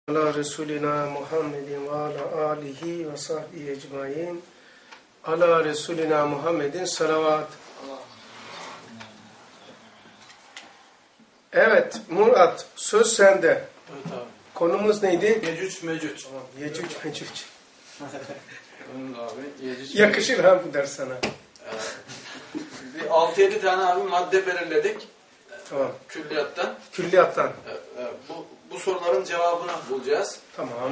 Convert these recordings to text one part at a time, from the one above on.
Ala Resulina Muhammedin ve ala alihi ve sahbihi ecmaîn. Ala Resulina Muhammedin salavat. Evet Murat, söz sende. Evet abi. Konumuz neydi? Yecüc Mecüc. Tamam, Yecüc Mecüc. Abi, Yecüc Yakışır ha bu ders sana. Bir 6-7 tane abi madde belirledik. Tamam. Külliyattan. Külliyattan. Bu soruların cevabını bulacağız. Tamam.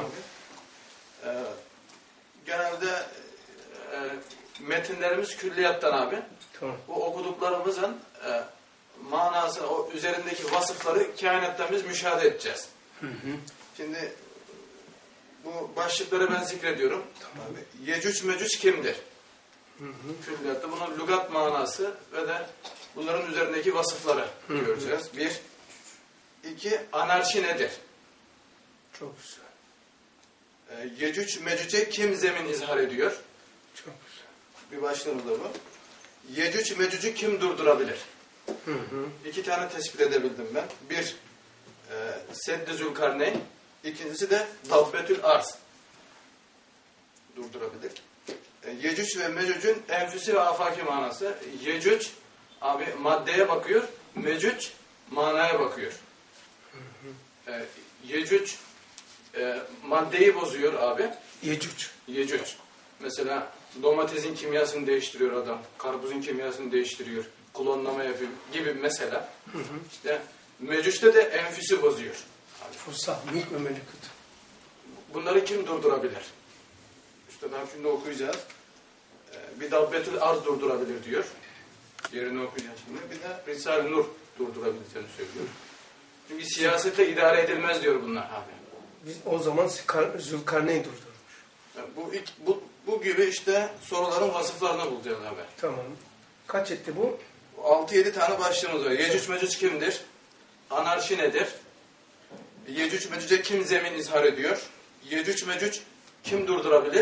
Genelde metinlerimiz külliyattan abi. Tamam. Bu okuduklarımızın manasını, o üzerindeki vasıfları kainattan biz müşahede edeceğiz. Hı hı. Şimdi bu başlıkları ben zikrediyorum. Tamam. Yecüc Mecüc kimdir? Hı hı. Külliyatta bunun lügat manası ve de bunların üzerindeki vasıfları göreceğiz. 1. 2. Anarşi nedir? Çok güzel. Yecüc Mecüc'e kim zemin izhar ediyor? Çok güzel. Bir başlığımız da bu. Yecüc Mecüc'ü kim durdurabilir? Hı hı. 2 tane tespit edebildim ben. 1. Sedd-i Zülkarneyn. İkincisi de Dabbetül Arz. Durdurabilir. Yecüc ve Mecüc'ün enfüsi ve afaki manası. Yecüc abi maddeye bakıyor. Mecüc manaya bakıyor. Yecüc maddeyi bozuyor abi. Yecüc. Mesela domatesin kimyasını değiştiriyor adam. Karpuzun kimyasını değiştiriyor. Klonlama yapıyor gibi mesela. Hı hı. İşte Mecüc'te de enfüsü bozuyor. Fusah, mülk ve melekut. Bunları kim durdurabilir? İşte ben şimdi okuyacağız. Bir Dabbetül Arz durdurabilir diyor. Yerini okuyacağız şimdi. Bir de Risale-i Nur durdurabileceğini söylüyor. Çünkü siyasete idare edilmez diyor bunlar abi. Biz o zaman Zülkarneyn durdurmuş. Yani bu gibi işte soruların vasıflarını bulacağız abi. Tamam. Kaç etti bu? 6-7 tane başlığımız var. Yecüc Mecüc kimdir? Anarşi nedir? Yecüc Mecüc'e kim zemin izhar ediyor? Yecüc Mecüc kim durdurabilir?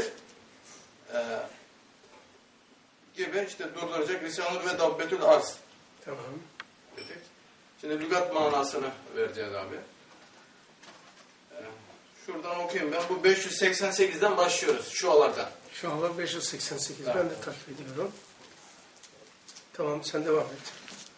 Gibi işte durduracak Risale-i ve Dabbetül Arz. Tamam. Dedik. Şimdi lügat manasını vereceğiz abi. Şuradan okuyayım ben. Bu 588'den başlıyoruz. Şualardan. Şu anda 588. Evet. Ben de takip ediyorum. Tamam sen devam et.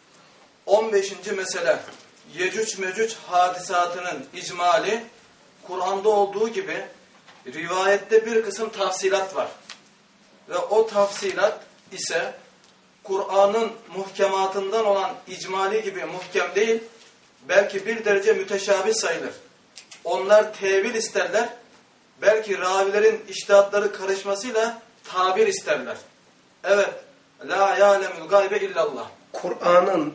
15. mesele. Yecüc Mecüc hadisatının icmali Kur'an'da olduğu gibi rivayette bir kısım tafsilat var. Ve o tafsilat ise Kur'an'ın muhkematından olan icmali gibi muhkem değil, belki bir derece müteşabih sayılır. Onlar tevil isterler, belki ravilerin içtihatları karışmasıyla tabir isterler. Evet, la ya'lemul gaybe illallah. Kur'an'ın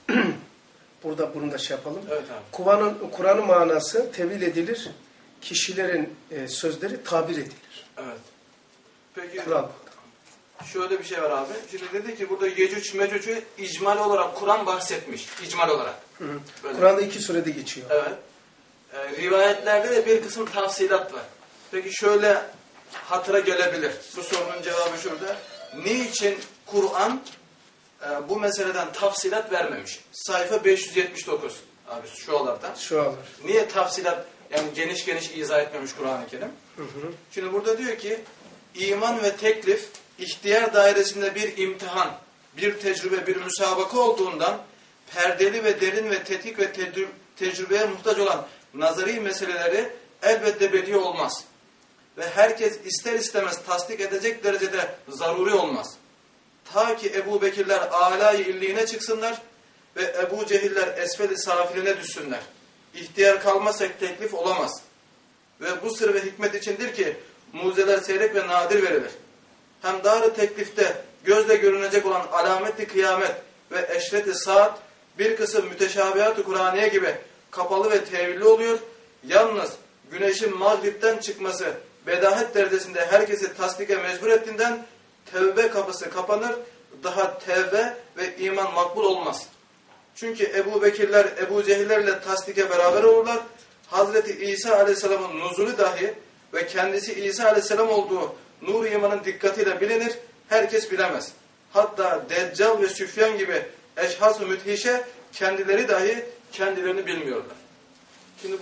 burada bunu da şey yapalım. Evet abi. Kur'an'ın manası tevil edilir, kişilerin sözleri tabir edilir. Evet. Peki Kur'an. şöyle bir şey var abi. Şimdi dedi ki burada Yecüc Mecüc'ü icmal olarak Kur'an bahsetmiş. İcmal olarak. Kur'an'da 2 surede geçiyor. Evet. Rivayetlerde de bir kısım tafsilat var. Peki şöyle hatıra gelebilir. Bu sorunun cevabı şurada. Niçin Kur'an bu meseleden tafsilat vermemiş? Sayfa 579 abi şualardan. Şualar. Niye tafsilat yani geniş geniş izah etmemiş Kur'an-ı Kerim? Hı hı. Şimdi burada diyor ki iman ve teklif ihtiyar dairesinde bir imtihan, bir tecrübe, bir müsabaka olduğundan perdeli ve derin ve tetkik ve tecrübeye muhtaç olan nazari meseleleri elbette bedi olmaz. Ve herkes ister istemez tasdik edecek derecede zaruri olmaz. Ta ki Ebu Bekirler âlâ-i illiğine çıksınlar ve Ebu Cehiller esfel-i safiline düşsünler. İhtiyar kalmazsa teklif olamaz. Ve bu sır ve hikmet içindir ki mucizeler seyrek ve nadir verilir. Hem dar-ı teklifte gözle görünecek olan alamet-i kıyamet ve eşret-i saat bir kısım müteşabihat-ı Kur'aniye gibi kapalı ve tevilli oluyor. Yalnız güneşin mağripten çıkması bedahet derecesinde herkesi tasdike mecbur ettiğinden tevbe kapısı kapanır. Daha tevbe ve iman makbul olmaz. Çünkü Ebu Bekirler Ebu Cehillerle tasdike beraber olurlar. Hazreti İsa Aleyhisselam'ın nuzulü dahi ve kendisi İsa Aleyhisselam olduğu nur imanın dikkatiyle bilinir. Herkes bilemez. Hatta Deccal ve Süfyan gibi eşhas-ı müthişe kendileri dahi kendilerini bilmiyorlar. Şimdi bu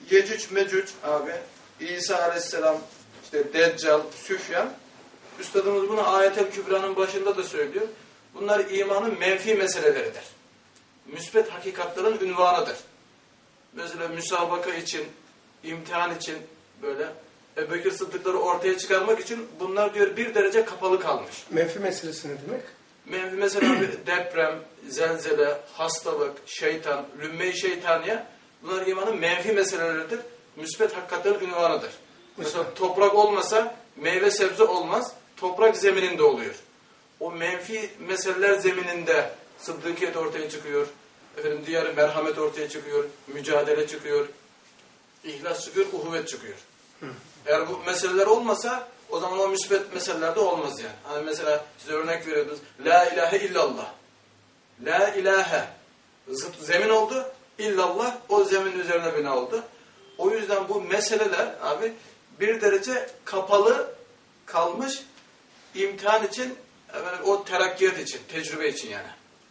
Yecüc Mecüc abi, İsa Aleyhisselam, işte Deccal, Süfyan. Üstadımız bunu Ayet-el Kübra'nın başında da söylüyor. Bunlar imanın menfi meseleleridir. Müsbet hakikatların ünvanıdır. Mesela müsabaka için, imtihan için böyle Ebubekir Sıddıkları ortaya çıkarmak için bunlar diyor bir derece kapalı kalmış. Menfi meselesi ne demek? Menfi mesela bir deprem, zelzele, hastalık, şeytan, lümme-i şeytaniye bunlar imanın menfi meseleleridir. Müsbet hakikatlerin ünvanıdır. Mesela toprak olmasa meyve sebze olmaz. Toprak zemininde oluyor. O menfi meseleler zemininde sıddıkiyet ortaya çıkıyor. Efendim diğer merhamet ortaya çıkıyor. Mücadele çıkıyor. İhlas çıkıyor, uhuvvet çıkıyor. Eğer bu meseleler olmasa o zaman o müsbet meselelerde olmaz yani. Hani mesela size örnek veriyordunuz. La ilahe illallah. La ilahe. Zıt zemin oldu. İllallah o zemin üzerine bina oldu. O yüzden bu meseleler abi bir derece kapalı kalmış imtihan için, efendim, o terakkiyat için, tecrübe için yani.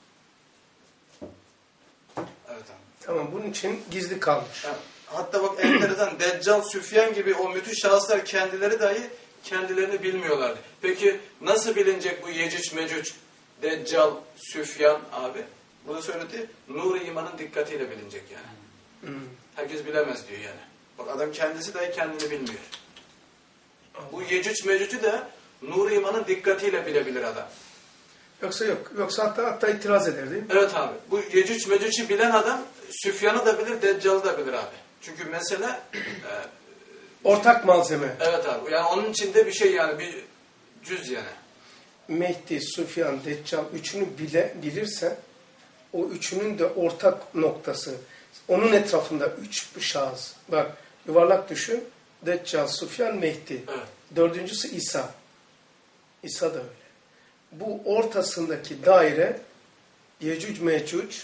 Evet abi. Tamam, bunun için gizli kalmış. Yani, hatta bak enteresan Deccal, Süfyan gibi o müthiş şahıslar kendileri dahi kendilerini bilmiyorlardı. Peki nasıl bilinecek bu Yecüc Mecüc, Deccal, Süfyan abi? Bunu söyledi. Nur-i imanın dikkatiyle bilinecek yani. Herkes bilemez diyor yani. Bak adam kendisi dahi kendini bilmiyor. Bu Yecüc Mecüc'ü de Nur-i imanın dikkatiyle bilebilir adam. Yoksa yok. Yoksa hatta itiraz eder değil mi? Evet abi. Bu Yecüc Mecüc'ü bilen adam Süfyan'ı da bilir, Deccal'ı da bilir abi. Çünkü mesele ortak malzeme. evet abi. Yani onun içinde bir şey yani bir cüz yani. Mehdi, Süfyan, Deccal üçünü bilirse o üçünün de ortak noktası. Onun etrafında üç şahıs. Bak yuvarlak düşün. Deccal, Süfyan, Mehdi. Evet. Dördüncüsü İsa. İsa da öyle. Bu ortasındaki daire Yecüc Mecüc,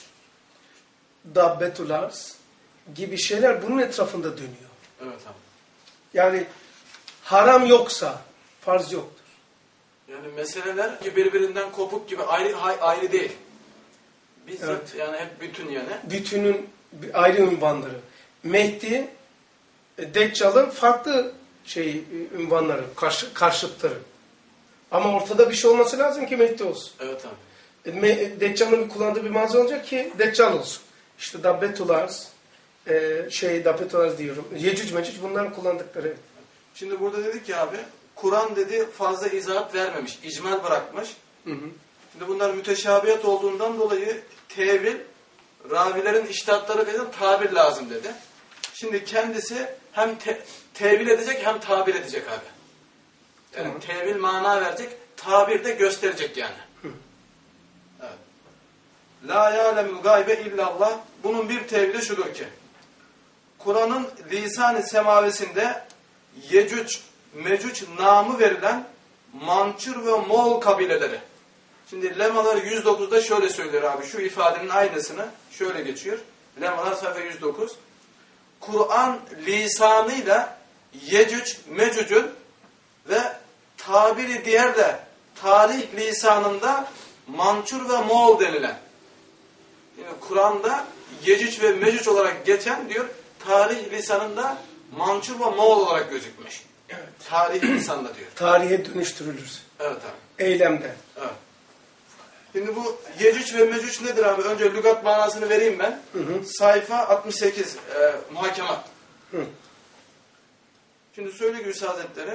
Dabbetul Arz gibi şeyler bunun etrafında dönüyor. Evet abi. Yani haram yoksa farz yoktur. Yani meseleler birbirinden kopuk gibi ayrı değil. Bizzat Evet. yani hep bütün yani. Bütünün ayrı ünvanları. Mehdi, Deccal'ın farklı ünvanları, karşıtları. Ama ortada bir şey olması lazım ki Mehdi olsun. Evet abi. Deccal'ın kullandığı bir malzeme olacak ki Deccal olsun. İşte Dabbetul Arz, Dabbetul Arz diyorum. Yecüc Mecüc bunların kullandıkları. Şimdi burada dedik ki abi, Kur'an dedi fazla izahat vermemiş, icmal bırakmış. Hı hı. Şimdi bunlar müteşabihiyet olduğundan dolayı tevil, ravilerin içtihatları kadar tabir lazım dedi. Şimdi kendisi hem tevil edecek hem tabir edecek abi. Yani tamam. tevil mana verecek, tabir de gösterecek yani. Evet. La ya'lemul gaybe illallah. Bunun bir tevili şudur ki, Kur'an'ın lisan-ı semavesinde Yecüc, Mecüc namı verilen Mançur ve Moğol kabileleri. Şimdi Lemalar 109'da şöyle söylüyor abi. Şu ifadenin aynısını şöyle geçiyor. Lemalar sayfa 109. Kur'an lisanıyla Yecüc, Mecüc'ün ve tabiri diğer de tarih lisanında Mançur ve Moğol denilen. Yani Kur'an'da Yecüc ve Mecüc olarak geçen diyor, tarih lisanında Mançur ve Moğol olarak gözükmüş. Evet. Tarih lisanda diyor. Tarihe dönüştürülür. Evet abi. Eylemden. Evet. Şimdi bu Yecüc ve Mecüc nedir abi? Önce lügat manasını vereyim ben. Hı hı. Sayfa 68 muhakemat. Hı. Şimdi söyle Gülsü Hazretleri.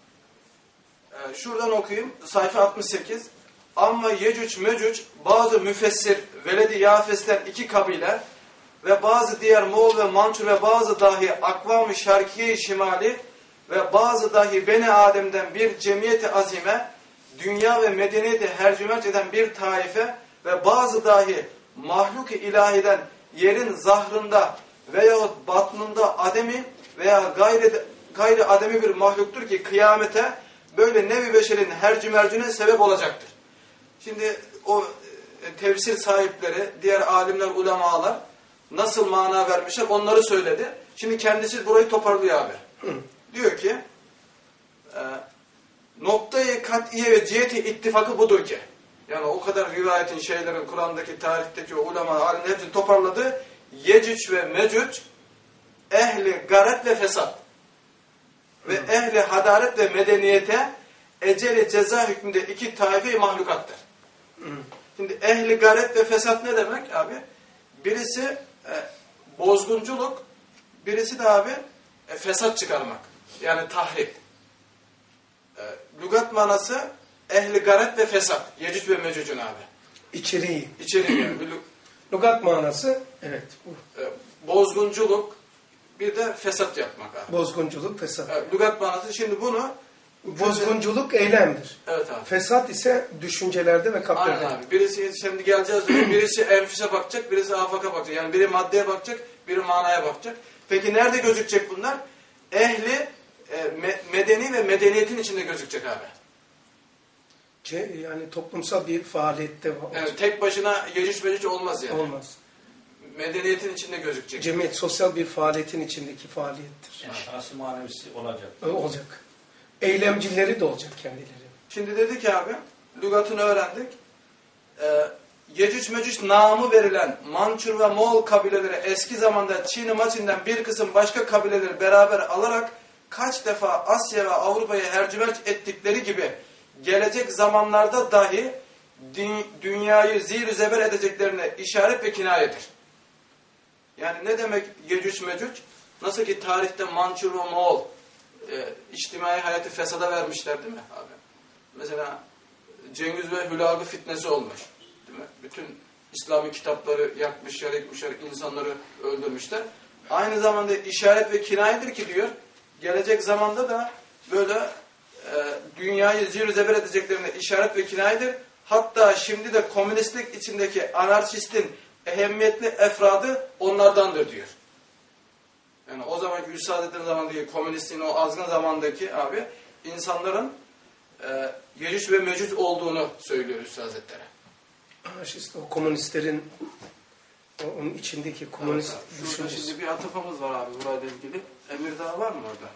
Şuradan okuyayım. Sayfa 68. Amma Yecüc Mecüc bazı müfessir veledi Yafes'ten iki kabile ve bazı diğer Moğol ve Mançur ve bazı dahi akvam-ı şarkiye-i şimali ve bazı dahi Beni Adem'den bir cemiyeti azime, dünya ve medeniyeti hercümerç eden bir taife ve bazı dahi mahluk-i ilahiden yerin zahrında veyahut batnında ademi veya gayri ademi bir mahluktur ki kıyamete böyle nevi beşerin hercümercüne sebep olacaktır. Şimdi o tefsir sahipleri, diğer alimler, ulemalar nasıl mana vermişler onları söyledi. Şimdi kendisi burayı toparlıyor abi. Diyor ki noktayı kat'iye ve ciheti ittifakı budur ki. Yani o kadar rivayetin, şeylerin, Kur'an'daki, tarihteki o ulema alimler hepsini toparladı. Yecüc ve Mecüc ehli garet ve fesat ve ehli hadaret ve medeniyete eceli ceza hükmünde iki taife-i mahlukattır. Şimdi ehli garet ve fesat ne demek abi? Birisi bozgunculuk, birisi de abi fesat çıkarmak. Yani tahrip. Lügat manası ehli garet ve fesat. Yecüc ve Mecüc'ün abi. İçeriği. İçeriği yani. Lügat manası evet. Bozgunculuk, bir de fesat yapmak abi. Bozgunculuk, fesat. Lügat manası şimdi bunu bozgunculuk eylemdir. Evet abi. Fesat ise düşüncelerde ve kalplerde. Aynen abi. Birisi şimdi geleceğiz diyor. Birisi enfüse bakacak, birisi afaka bakacak. Yani biri maddeye bakacak, biri manaya bakacak. Peki nerede gözükecek bunlar? Ehli medeni ve medeniyetin içinde gözükecek abi. Yani toplumsal bir faaliyette var. Yani tek başına Yecüc Mecüc olmaz yani. Olmaz. Medeniyetin içinde gözükecek. Cemiyet, sosyal bir faaliyetin içindeki faaliyettir. Yani şahsi manevisi olacak. Olacak. Eylemcileri de olacak kendileri. Şimdi dedik abi, lügatını öğrendik. Yecüc Mecüc namı verilen Mançur ve Moğol kabileleri eski zamanda Çin-i Maçin'den bir kısım başka kabileleri beraber alarak kaç defa Asya ve Avrupa'yı hercümerç ettikleri gibi gelecek zamanlarda dahi dünyayı zir-i zeber edeceklerine işaret ve kinayedir. Yani ne demek Yecüc Mecüc? Nasıl ki tarihte Mançur ve Moğol içtimai hayatı fesada vermişler değil mi abi? Mesela Cengiz ve Hülagı fitnesi olmuş. Değil mi? Bütün İslami kitapları yakmışlar, yıkmışlar, insanları öldürmüşler. Aynı zamanda işaret ve kinayedir ki diyor, gelecek zamanda da böyle dünyayı zir-i zeber edeceklerine işaret ve kinayedir. Hatta şimdi de komünistlik içindeki anarşistin ehemmiyetli efradı onlardandır diyor. Yani o zamanki Üstadettin zamandaki komünistliğin o azgın zamandaki abi insanların Yecüc ve Mecüc olduğunu söylüyor Üstad Hazretleri. İşte o komünistlerin onun içindeki komünist düşüncesi. Şimdi bir atıfımız var abi burayla ilgili. Emirdağ var mı orada?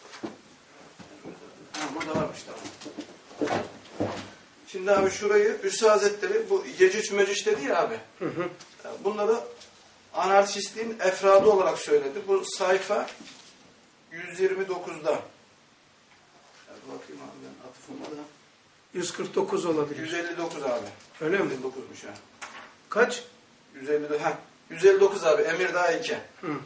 Burada varmış tamam. Şimdi abi şurayı Üstad Hazretleri bu Yecüc Mecüc dedi ya abi. Bunları anarşistliğin efradı olarak söyledi. Bu sayfa 129'da. Bakayım abi ben atıfıma da. 149 olabilir. 159 abi. Öyle mi? 159'muş ha. Kaç? 159 abi. Emirdağ 2.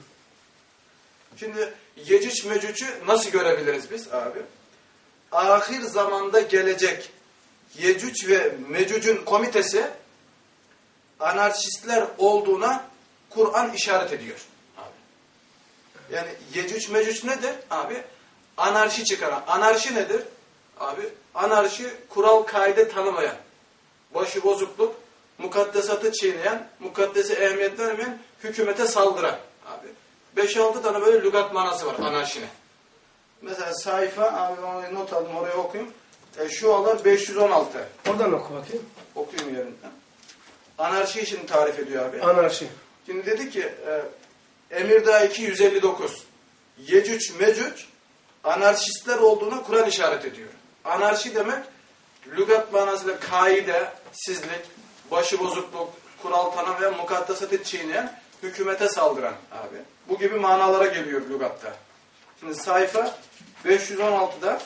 Şimdi Yecüc Mecüc'ü nasıl görebiliriz biz abi? Ahir zamanda gelecek Yecüc ve Mecüc'ün komitesi anarşistler olduğuna Kur'an işaret ediyor. Abi. Yani Yecüc Mecüc nedir? Abi anarşi çıkaran. Anarşi nedir? Abi anarşi kural kaide tanımayan, başı bozukluk, mukaddesatı çiğneyen, mukaddese ehemmiyet vermeyen, hükümete saldıran. Abi 5-6 tane böyle lügat manası var anarşinin. Mesela sayfa, abi onu not aldım oraya okuyayım. Şualar 516. Oradan oku bakayım. Okuyayım yerinden. Anarşi için tarif ediyor abi. Anarşi. Şimdi dedi ki Emirdağ 2 159. Yecüc Mecüc anarşistler olduğunu Kur'an işaret ediyor. Anarşi demek lügat manasıyla kaide, sizlik, başıbozukluk, kural tanımayan, mukaddesatı çiğneyen, hükümete saldıran abi. Bu gibi manalara geliyor lügatta. Şimdi sayfa 516'da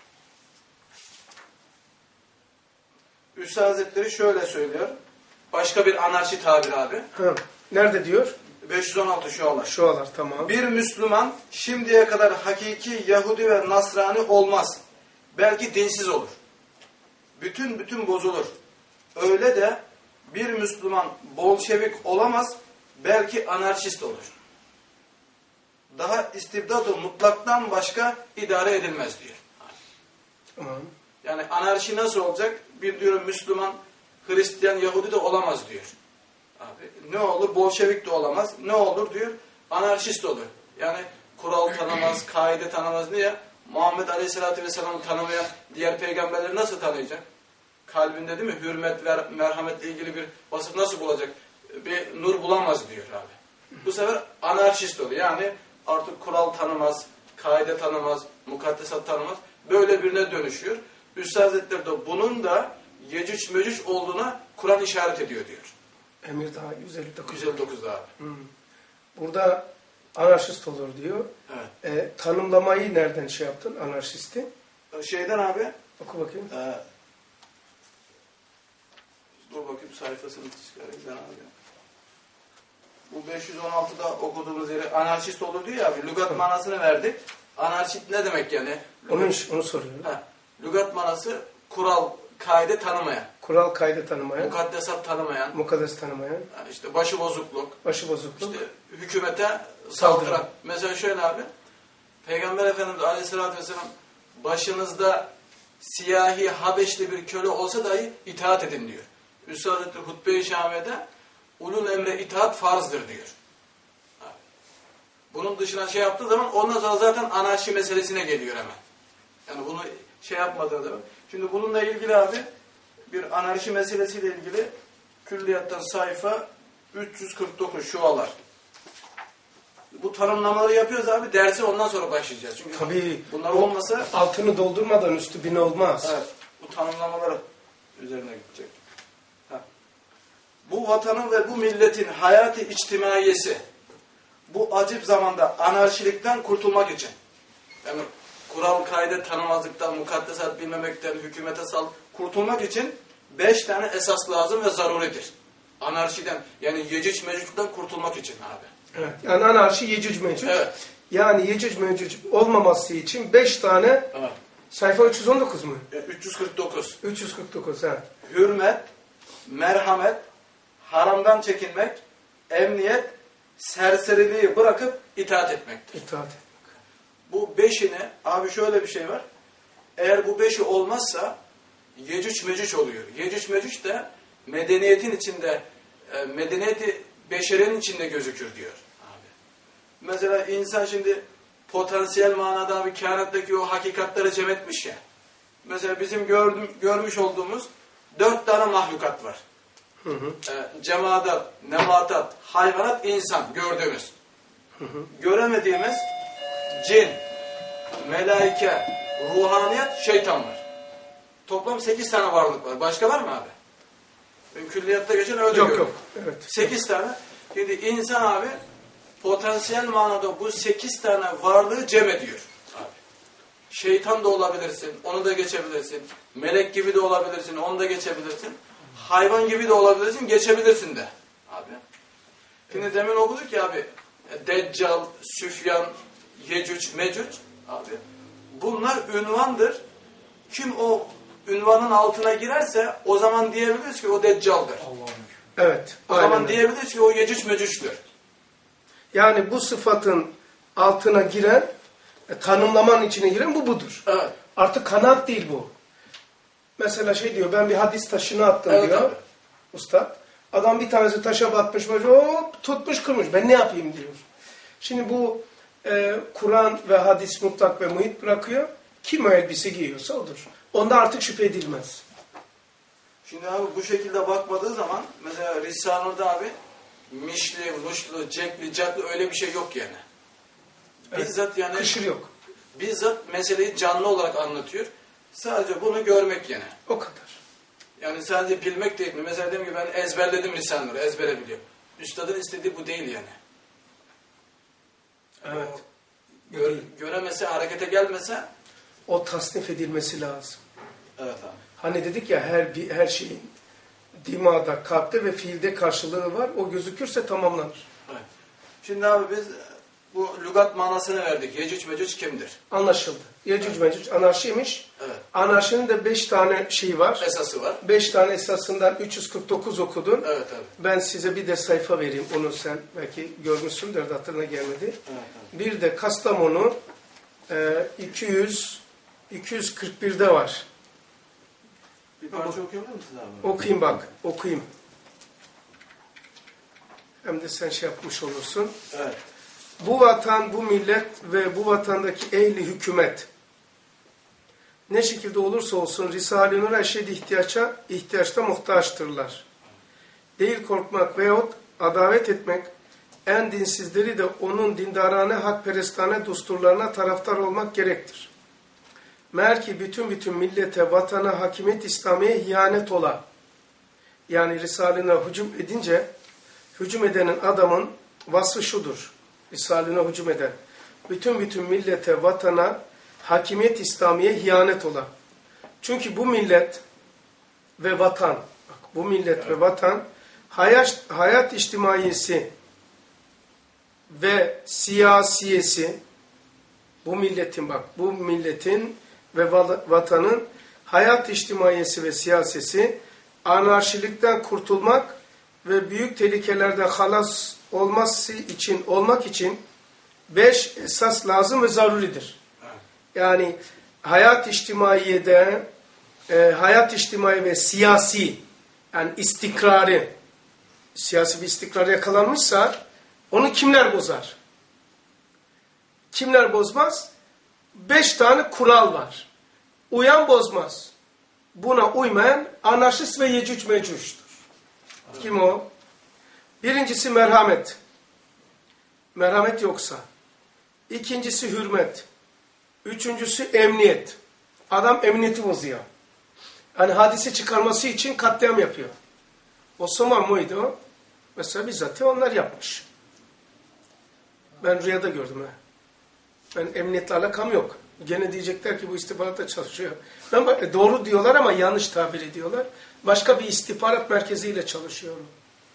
Üstad Hazretleri şöyle söylüyor. Başka bir anarşi tabiri abi. Nerede diyor? 516 şualar. Şualar tamam. Bir Müslüman şimdiye kadar hakiki Yahudi ve Nasrani olmaz. Belki dinsiz olur. Bütün bozulur. Öyle de bir Müslüman Bolşevik olamaz. Belki anarşist olur. Daha istibdat-ı mutlaktan başka idare edilmez diyor. Tamam. Yani anarşi nasıl olacak? Bir diyor Müslüman, Hristiyan, Yahudi de olamaz diyor. Abi, ne olur? Bolşevik de olamaz. Ne olur diyor? Anarşist olur. Yani kural tanımaz, kaide tanımaz. Niye? Muhammed Aleyhisselatü Vesselam'ı tanımayan diğer peygamberleri nasıl tanıyacak? Kalbinde değil mi? Hürmet ve merhametle ilgili bir vasıf nasıl bulacak? Bir nur bulamaz diyor abi. Bu sefer anarşist oluyor. Yani artık kural tanımaz, kaide tanımaz, mukaddesat tanımaz. Böyle birine dönüşüyor. Üstad Hazretleri de bunun da Yecüc Mecüc olduğuna Kur'an işaret ediyor diyor. Emirdağ 159. 159'da abi. Burada anarşist olur diyor. Evet. Tanımlamayı nereden şey yaptın anarşisti? Şeyden abi. Oku bakayım. Dur bakayım sayfasını çıkarayım ben abi. Bu 516'da okuduğumuz yere anarşist olur diyor ya abi. Lügat manasını verdik. Anarşist ne demek yani? Onu soruyorum. Lügat manası kural, kaide tanımayan. Kural, kaydı tanımayan. Mukaddesat tanımayan. Mukaddes tanımayan. Yani işte başıbozukluk. Başıbozukluk. İşte hükümete saldıran. Mesela şöyle abi. Peygamber Efendimiz Aleyhisselatü Vesselam başınızda siyahi Habeşli bir köle olsa dahi itaat edin diyor. Üstad Hutbe-i Şamiye'de ulul emre itaat farzdır diyor. Bunun dışına şey yaptığı zaman ondan sonra zaten anarşi meselesine geliyor hemen. Yani bunu şey yapmadığı zaman. Şimdi bununla ilgili abi bir anarşi meselesiyle ilgili külliyattan sayfa 349 şualar. Bu tanımlamaları yapıyoruz abi. Dersi ondan sonra başlayacağız. Çünkü tabii, bunlar olmasa altını doldurmadan üstü bin olmaz. Evet. Bu tanımlamaları üzerine gidecek. Bu vatanın ve bu milletin hayatı içtimaiyesi bu acip zamanda anarşilikten kurtulmak için, yani kural kaydı tanımazlıktan, mukaddesat bilmemekten, hükümete kurtulmak için 5 tane esas lazım ve zaruridir. Anarşiden, yani Yecüc Mecüc'ten kurtulmak için abi. Evet. Yani anarşi Yecüc Mecüc. Evet. Yani Yecüc Mecüc olmaması için 5 tane Evet. sayfa 319 mu? 349. 349 ha. Hürmet, merhamet, haramdan çekinmek, emniyet, serseriliği bırakıp itaat etmektir. İtaat etmek. Bu 5'ine abi şöyle bir şey var. Eğer bu 5'i olmazsa Yecüc Mecüc oluyor. Yecüc Mecüc de medeniyetin içinde, medeniyeti beşerenin içinde gözükür diyor abi. Mesela insan şimdi potansiyel manada abi kainattaki o hakikatleri cem etmiş ya. Mesela bizim görmüş olduğumuz 4 tane mahlukat var. Cemaat, nebatat, hayvanat, insan gördüğümüz. Göremediğimiz cin, melaike, ruhaniyet, şeytan var. Toplam 8 tane varlık var. Başka var mı abi? Ben külliyatta geçen öyle gördüm. Yok. Evet. 8 tane. Şimdi insan abi potansiyel manada bu 8 tane varlığı cem ediyor. Abi. Şeytan da olabilirsin, onu da geçebilirsin. Melek gibi de olabilirsin, onu da geçebilirsin. Hayvan gibi de olabilirsin, geçebilirsin de. Abi. Şimdi demin okuduk ya abi. Deccal, Süfyan, Yecüc, Mecüc. Abi. Bunlar ünvandır. Kim o ünvanın altına girerse o zaman diyebiliriz ki o Deccal'dır. Evet. O zaman diyebiliriz ki o Yecüc Mecüc'tür. Yani bu sıfatın altına giren, tanımlamanın içine giren bu budur. Evet. Artık kanaat değil bu. Mesela şey diyor, ben bir hadis taşını attım Evet, diyor. abi. Usta. Adam bir tanesi taşa batmış, hop tutmuş kırmış. Ben ne yapayım diyor. Şimdi bu Kur'an ve hadis mutlak ve muhit bırakıyor. Kim o elbise giyiyorsa odur. Onda artık şüphe edilmez. Şimdi abi bu şekilde bakmadığı zaman mesela Risale'de abi mişli, muşlu, cekli, caklı öyle bir şey yok yani. Bizzat yani Kışır yok. bizzat meseleyi canlı olarak anlatıyor. Sadece bunu görmek yani. O kadar. Yani sadece bilmek değil mi? Mesela diyelim ki ben ezberledim Risale'leri, ezbere biliyorum. Üstadın istediği bu değil yani. Evet. Göremese, harekete gelmese. O tasnif edilmesi lazım. Evet abi. Hani dedik ya her şeyin dimada, kalpte ve fiilde karşılığı var. O gözükürse tamamlanır. Evet. Şimdi abi biz bu lügat manasını verdik. Yecüc Mecüc kimdir? Anlaşıldı. Yecüc Mecüc anarşiymiş. Evet. Anarşinin de 5 tane şeyi var. Esası var. 5 tane esasından 349 okudun. Evet abi. Ben size bir de sayfa vereyim. Onu sen belki görmüşsündür de hatırına gelmedi. Evet. Bir de Kastamonu 241'de var. Bir parça okuyabilir misin abi? Okuyayım bak. Okuyayım. Hem de sen şey yapmış olursun. Evet. Bu vatan, bu millet ve bu vatandaki ehli hükümet ne şekilde olursa olsun Risale-i Nur'a eşit ihtiyaçta muhtaçtırlar. Değil korkmak veyahut adavet etmek, en dinsizleri de onun dindarane, hakperestane düsturlarına taraftar olmak gerektir. Meğer ki bütün millete, vatana, hakimiyet İslamiye ihanet ola. Yani Risale-i Nur'a hücum edince, hücum edenin adamın vasfı şudur. Risaline hücum eden, bütün millete, vatana, hakimiyet İslamiye ihanet olan. Çünkü bu millet ve vatan, bak, bu millet ve vatan, hayat içtimaiyesi ve siyasiyesi, bu milletin ve vatanın hayat içtimaiyesi ve siyasesi, anarşilikten kurtulmak ve büyük tehlikelerden halas olmak için 5 esas lazım ve zaruridir. Yani hayat içtimai ve siyasi, yani istikrarı, siyasi bir istikrar yakalanmışsa onu kimler bozar? Kimler bozmaz? 5 tane kural var. Uyan bozmaz. Buna uymayan anarşist ve yecüc mecüc'tür. Kim o? Birincisi merhamet. Merhamet yoksa. İkincisi hürmet. Üçüncüsü emniyet. Adam emniyeti bozuyor. Yani hadise çıkarması için katliam yapıyor. Osman mıydı o? Mesela bizzat onlar yapmış. Ben rüyada gördüm. Ben emniyetle alakam yok. Gene diyecekler ki bu istihbaratta çalışıyor. Doğru diyorlar ama yanlış tabir ediyorlar. Başka bir istihbarat merkeziyle çalışıyorum.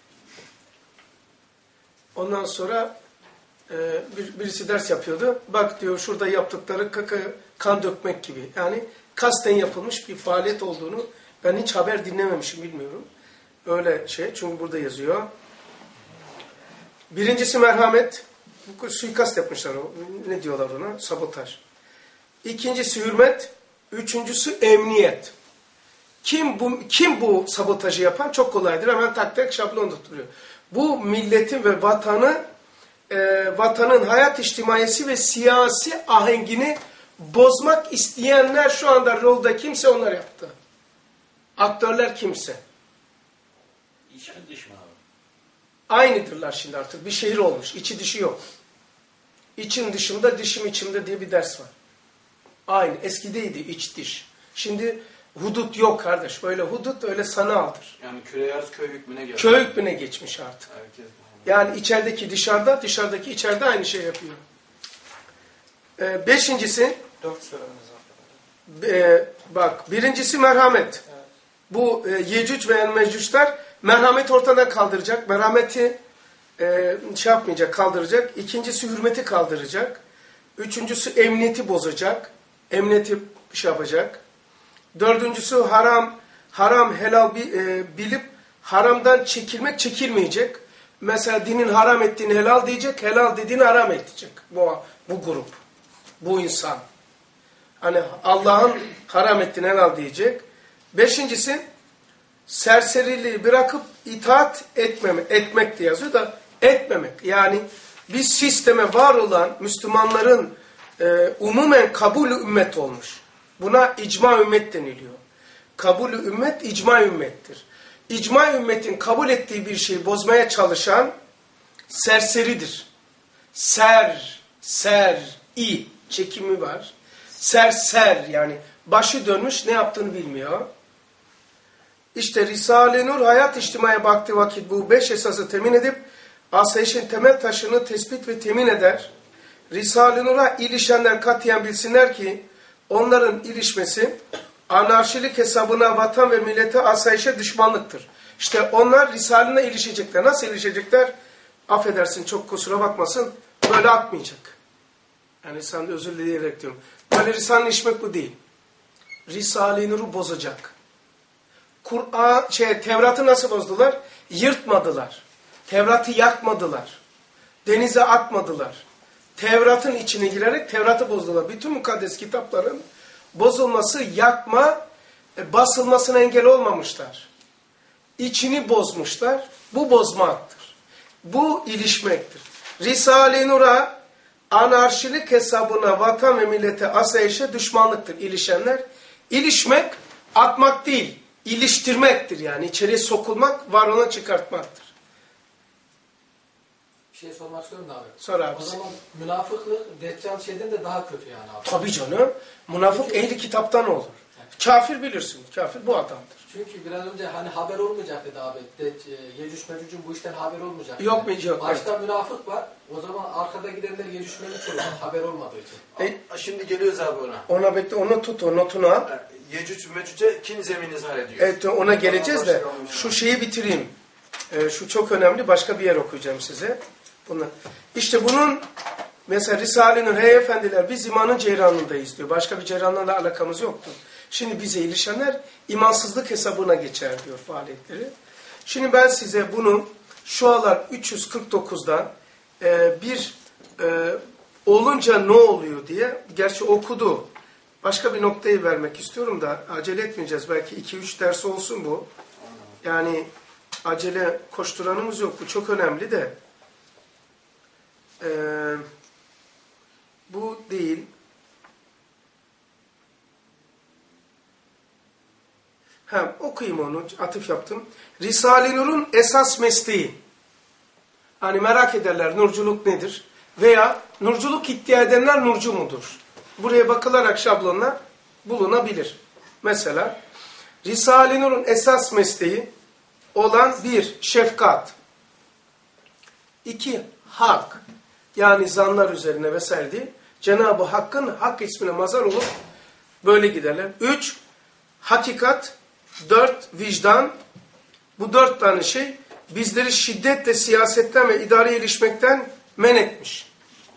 Ondan sonra birisi ders yapıyordu. Bak diyor, şurada yaptıkları kan dökmek gibi. Yani kasten yapılmış bir faaliyet olduğunu ben hiç haber dinlememişim, bilmiyorum. Öyle çünkü burada yazıyor. Birincisi merhamet. Suikast yapmışlar o. Ne diyorlar ona? Sabotaj. İkincisi hürmet. Üçüncüsü emniyet. Kim bu sabotajı yapan? Çok kolaydır. Hemen tak tak şablon tutturuyor. Bu milletin ve vatanın hayat içtimaiyesi ve siyasi ahengini bozmak isteyenler şu anda rolda kimse onlar yaptı. Aktörler kimse. İç mi dış mı abi? Aynıdırlar şimdi artık. Bir şehir olmuş. İçi dışı yok. İçin dışımda, dışım içimde diye bir ders var. Aynı. Eskideydi iç dış. Şimdi hudut yok kardeş. Böyle hudut öyle sanaldır. Yani küre arz köy hükmüne geldi. Köy hükmüne geçmiş artık. Herkes. Yani içerideki dışarıda, dışarıdaki içeride aynı şey yapıyor. Beşincisi, 4 süremiz var. bak, birincisi merhamet. Evet. Bu Yecüc ve Mecücler merhameti ortadan kaldıracak. Merhameti kaldıracak. İkincisi hürmeti kaldıracak. Üçüncüsü emniyeti bozacak. Emniyeti yapacak. Dördüncüsü haram helal bilip haramdan çekilmeyecek. Mesela dinin haram ettiğini helal diyecek, helal dediğini haram edecek. Bu grup, bu insan. Hani Allah'ın haram ettiğini helal diyecek. Beşincisi, serseriliği bırakıp itaat etmek diye yazıyor da etmemek. Yani bir sisteme var olan Müslümanların umumen kabul-ü ümmet olmuş. Buna icma ümmet deniliyor. Kabul-ü ümmet icma ümmettir. İcma ümmetin kabul ettiği bir şeyi bozmaya çalışan serseridir. Ser-i çekimi var. Ser yani başı dönmüş, ne yaptığını bilmiyor. İşte Risale-i Nur hayat içtimaya baktığı vakit bu 5 esası temin edip asayişin temel taşını tespit ve temin eder. Risale-i Nur'a ilişenler katiyen bilsinler ki onların ilişmesi anarşilik hesabına vatan ve millete asayişe düşmanlıktır. İşte onlar Risale-i ilişecekler. Nasıl ilişecekler? Affedersin, çok kusura bakmasın, böyle atmayacak. Yani sen de özür dileyerek diyorum. Böyle Risale-i ilişmek bu değil. Risale-i Nur'u bozacak. Tevrat'ı nasıl bozdular? Yırtmadılar. Tevrat'ı yakmadılar. Denize atmadılar. Tevrat'ın içine girerek Tevrat'ı bozdular. Bütün mukaddes kitapların bozulması, yakma, basılmasına engel olmamışlar. İçini bozmuşlar. Bu bozmaktır. Bu ilişmektir. Risale-i Nur'a anarşilik hesabına vatan ve millete asayişe düşmanlıktır ilişenler. İlişmek, atmak değil, iliştirmektir yani. İçeriye sokulmak, var ona çıkartmaktır. Bir şey sormak istiyorum da abi. Sor abi. O zaman münafıklık Deccal şeyden de daha kötü yani abi. Tabii canım. Münafık ehli kitaptan olur. Kafir bilirsin. Kafir bu adamdır. Çünkü biraz önce hani haber olmayacak dedi abi. Yecüc Mecüc'ün bu işten haber olmayacak. Yok mu? Yok. Başta münafık var. O zaman arkada gidenler Yecüc Mecüc olur. Haber olmadığı için. Şimdi geliyoruz abi ona. Ona bekle, onu tut, o notunu al. Yecüc Mecüc'e kim zemin izhar ediyor? Evet, ona geleceğiz de şu şeyi bitireyim. Şu çok önemli. Başka bir yer okuyacağım size. Bunu. İşte bunun mesela Risale-i Nur, hey efendiler biz imanın ceyranındayız diyor. Başka bir ceyranlarla alakamız yoktur. Şimdi bize ilişenler imansızlık hesabına geçer diyor faaliyetleri. Şimdi ben size bunu şu aralar 349'da olunca ne oluyor diye, gerçi okudu. Başka bir noktayı vermek istiyorum da acele etmeyeceğiz. Belki 2-3 ders olsun bu. Yani acele koşturanımız yok. Bu çok önemli de. Bu değil. Okuyayım onu. Atıf yaptım. Risale-i Nur'un esas mesleği. Hani merak ederler nurculuk nedir? Veya nurculuk iddia edenler nurcu mudur? Buraya bakılarak şablonla bulunabilir. Mesela Risale-i Nur'un esas mesleği olan 1. Şefkat. 2. Hak. Yani zanlar üzerine vesaire değil. Cenab-ı Hakk'ın hak ismine mazhar olup böyle giderler. 3. Hakikat. 4. Vicdan. Bu 4 tane şey bizleri şiddetle siyasetten ve idareye ilişmekten men etmiş.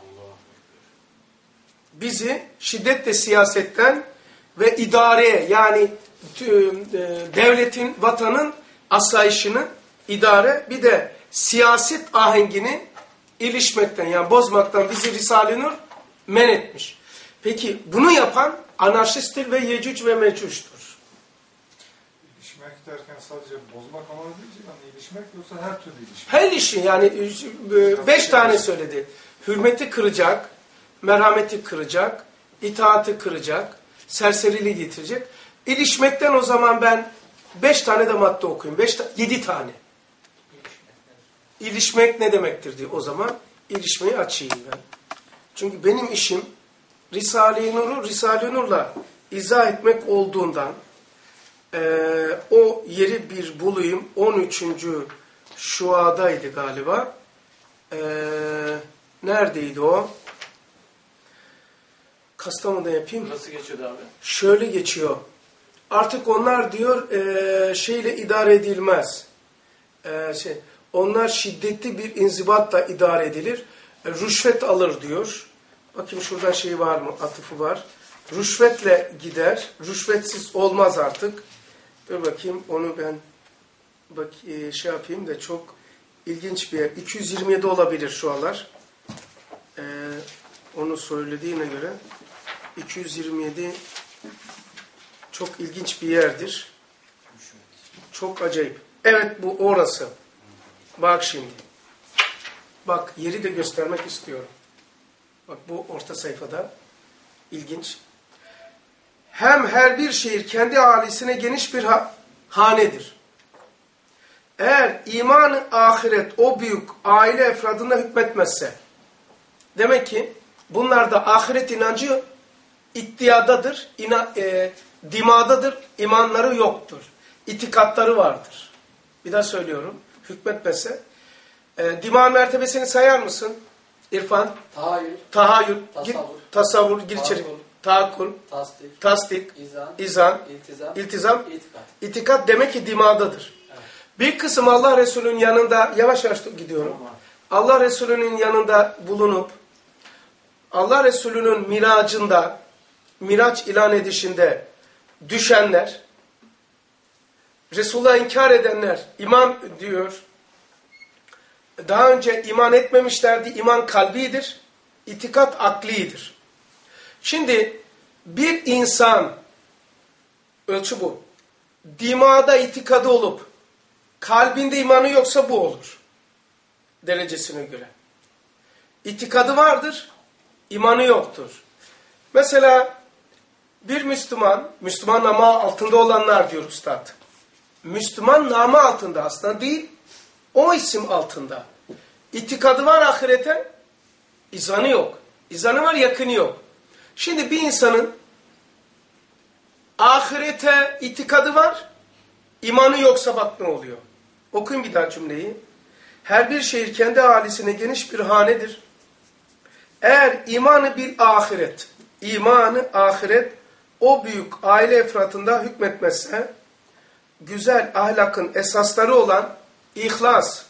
Bizi şiddetle siyasetten ve idareye, yani devletin, vatanın asayişini idare, bir de siyaset ahengini ilişmekten, yani bozmaktan bizi Risale-i Nur men etmiş. Peki bunu yapan anarşisttir ve Yecüc ve Mecüc'tür. İlişmek derken sadece bozmak anlamı değil, yani ilişmek yoksa her türlü ilişmek. Her işi, yani 5 tane söyledi. Hürmeti kıracak, merhameti kıracak, itaati kıracak, serseriliği getirecek. İlişmekten o zaman ben 5 tane de madde okuyayım. 7 tane. İlişmek ne demektir diye o zaman ilişmeyi açayım ben. Çünkü benim işim Risale-i Nur'u Risale-i Nur'la izah etmek olduğundan o yeri bir bulayım. 13. Şua'daydı galiba. Neredeydi o? Kastamonu'da yapayım. Nasıl geçiyordu abi? Şöyle geçiyor. Artık onlar diyor şeyle idare edilmez. Onlar şiddetli bir inzibatla idare edilir. Rüşvet alır diyor. Bakayım şurada şey var mı? Atıfı var. Rüşvetle gider. Rüşvetsiz olmaz artık. Dur bakayım onu ben şey yapayım da çok ilginç bir yer. 227 olabilir şu aralar. Onu söylediğine göre 227 çok ilginç bir yerdir. Çok acayip. Evet bu orası. Bak şimdi. Bak yeri de göstermek istiyorum. Bak bu orta sayfada. İlginç. Hem her bir şehir kendi ahalisine geniş bir hanedir. Eğer iman-ı ahiret o büyük aile efradına hükmetmezse, demek ki bunlarda ahiret inancı ittiyadadır, dimadadır, imanları yoktur. İtikatları vardır. Bir daha söylüyorum. Hükmetmezse. Dima mertebesini sayar mısın? İrfan? Tahayyül. Tasavvur. Gir içeri. Tahakkul. Tasdik. İzan. İltizam. İtikat demek ki dimadadır. Evet. Bir kısım Allah Resulü'nün yanında, yavaş yavaş gidiyorum. Allah Resulü'nün yanında bulunup, Allah Resulü'nün miracında, miraç ilan edişinde düşenler, Resulullah'ı inkar edenler, iman diyor, daha önce iman etmemişlerdi, iman kalbidir, itikat aklidir. Şimdi bir insan, ölçü bu, dimada itikadı olup, kalbinde imanı yoksa bu olur, derecesine göre. İtikadı vardır, imanı yoktur. Mesela bir Müslüman namı altında olanlar diyor Üstad. Müslüman namı altında aslında değil, o isim altında. İtikadı var ahirete, izanı yok. İzanı var, yakını yok. Şimdi bir insanın ahirete itikadı var, imanı yoksa bak ne oluyor. Okuyun bir daha cümleyi. Her bir şehir kendi ahalisine geniş bir hanedir. Eğer imanı ahiret o büyük aile efratında hükmetmezse, güzel ahlakın esasları olan ihlas,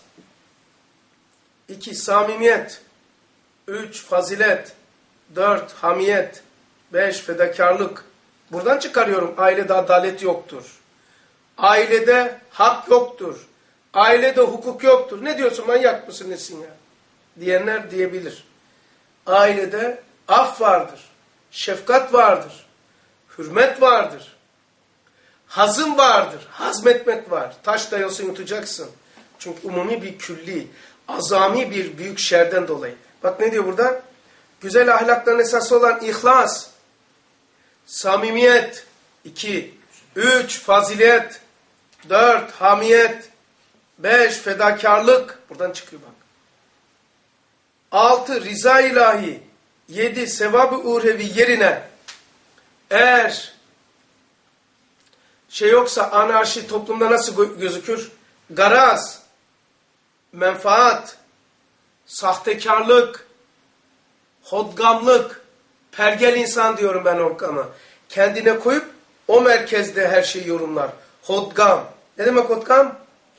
2. Samimiyet, 3. Fazilet, 4. Hamiyet, 5. Fedakarlık. Buradan çıkarıyorum, ailede adalet yoktur. Ailede hak yoktur. Ailede hukuk yoktur. Ne diyorsun, manyak mısın nesin ya? Diyenler diyebilir. Ailede af vardır. Şefkat vardır. Hürmet vardır. Hazım vardır. Hazmetmek var. Taş dayıyorsun yutacaksın. Çünkü umumi bir külli, azami bir büyük şerden dolayı. Bak ne diyor burada? Güzel ahlakların esası olan ihlas, samimiyet, 2, 3, fazilet, 4, hamiyet, 5, fedakarlık. Buradan çıkıyor bak. 6, rıza ilahi, 7, sevab-ı uhrevi yerine eğer yoksa anarşi toplumda nasıl gözükür? Garaz, menfaat, sahtekarlık, hodgamlık, pergel insan diyorum ben orkama. Kendine koyup o merkezde her şeyi yorumlar. Hodgam. Ne demek hodgam?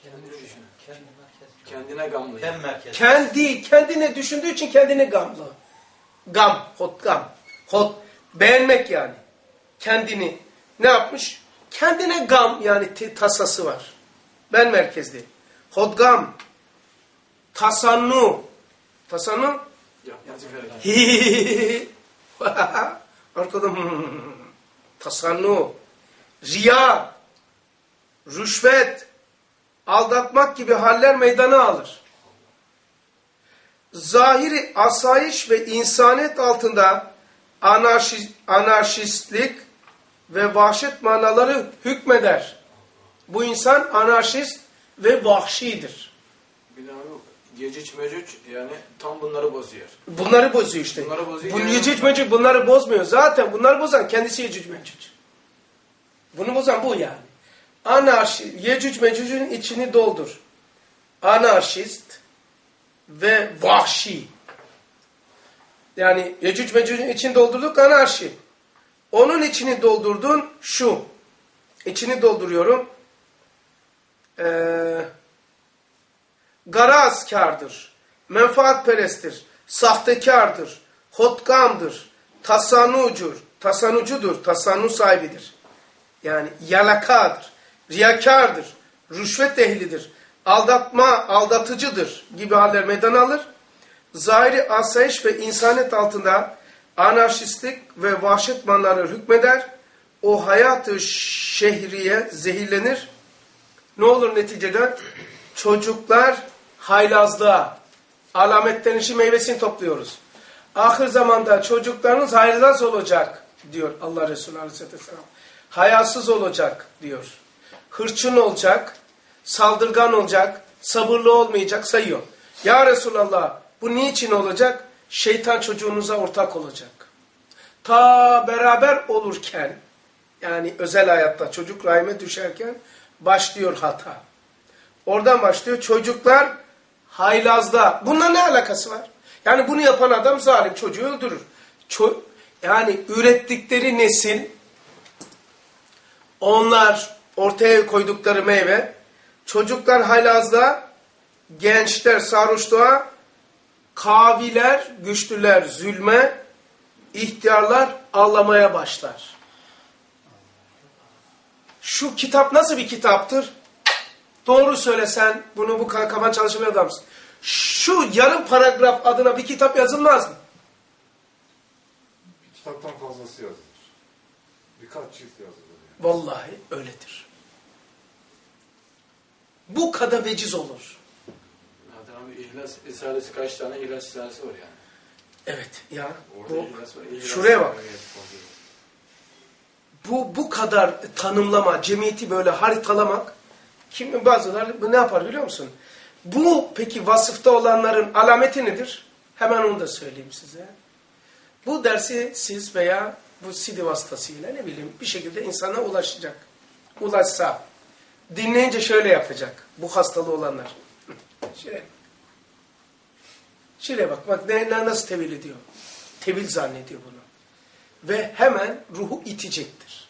Kendine gamlı. Kendine düşündüğü için kendine gamlı. Gam, hodgam. Beğenmek yani. Kendini ne yapmış? Kendine gam yani tasası var. Ben merkezli. Hodgam. Tasannu. Tasannu? Arkada tasannu. Riya. Rüşvet. Aldatmak gibi haller meydana alır. Zahiri asayiş ve insaniyet altında anarşistlik ve vahşet manaları hükmeder. Bu insan anarşist ve vahşidir. Bir daha yok. Yecüc Mecüc yani tam bunları bozuyor. Bunları bozuyor işte. Bunları bozuyor. Bu Yecüc Mecüc bunları bozmuyor. Zaten bunları bozan kendisi Yecüc Mecüc. Bunu bozan bu yani. Yecüc Mecüc'ün içini doldur. Anarşist ve vahşi. Yani Yecüc Mecüc'ün içini doldurduk anarşi. Onun içini doldurdun şu. İçini dolduruyorum. Garazkardır. Menfaatperesttir. Sahtekardır. Hotkamdır. Tasanucudur. Tasannu sahibidir. Yani yalakadır. Riyakardır. Rüşvet ehlidir. Aldatıcıdır gibi haller meydana alır. Zahiri asayiş ve insaniyet altında anarşistlik ve vahşet manları hükmeder. O hayatı şehriye zehirlenir. Ne olur neticede? Çocuklar haylazlığa, alametlenişi meyvesini topluyoruz. Ahir zamanda çocuklarınız haylaz olacak diyor Allah Resulü Aleyhisselatü Vesselam. Hayasız olacak diyor. Hırçın olacak, saldırgan olacak, sabırlı olmayacak sayıyor. Ya Resulallah bu niçin olacak? Şeytan çocuğunuza ortak olacak. Ta beraber olurken yani özel hayatta çocuk rahime düşerken başlıyor hata. Oradan başlıyor. Çocuklar haylazda. Bununla ne alakası var? Yani bunu yapan adam zalim çocuğu öldürür. Yani ürettikleri nesil onlar ortaya koydukları meyve çocuklar haylazda, gençler sarhoşluğa, kaviler, güçlüler zulme, ihtiyarlar ağlamaya başlar. Şu kitap nasıl bir kitaptır? Doğru söylesen bunu bu kafa çalışan adamsın. Şu yarım paragraf adına bir kitap yazılmaz mı? Bir kitaptan fazlası yazılır. Birkaç cilt yazılır. Yani. Vallahi öyledir. Bu kadar veciz olur. Zaten abi İhlas Risalesi kaç tane İhlas Risalesi var yani. Evet ya. Orada İhlas var. İhlas şuraya bak. var. Bu kadar tanımlama, cemiyeti böyle haritalamak, bazıları ne yapar biliyor musun? Bu peki vasıfta olanların alameti nedir? Hemen onu da söyleyeyim size. Bu dersi siz veya bu CD vasıtasıyla ne bileyim bir şekilde insana ulaşacak. Ulaşsa dinleyince şöyle yapacak bu hastalığı olanlar. Şuraya bak nasıl tevil ediyor. Tevil zannediyor bunu. Ve hemen ruhu itecektir.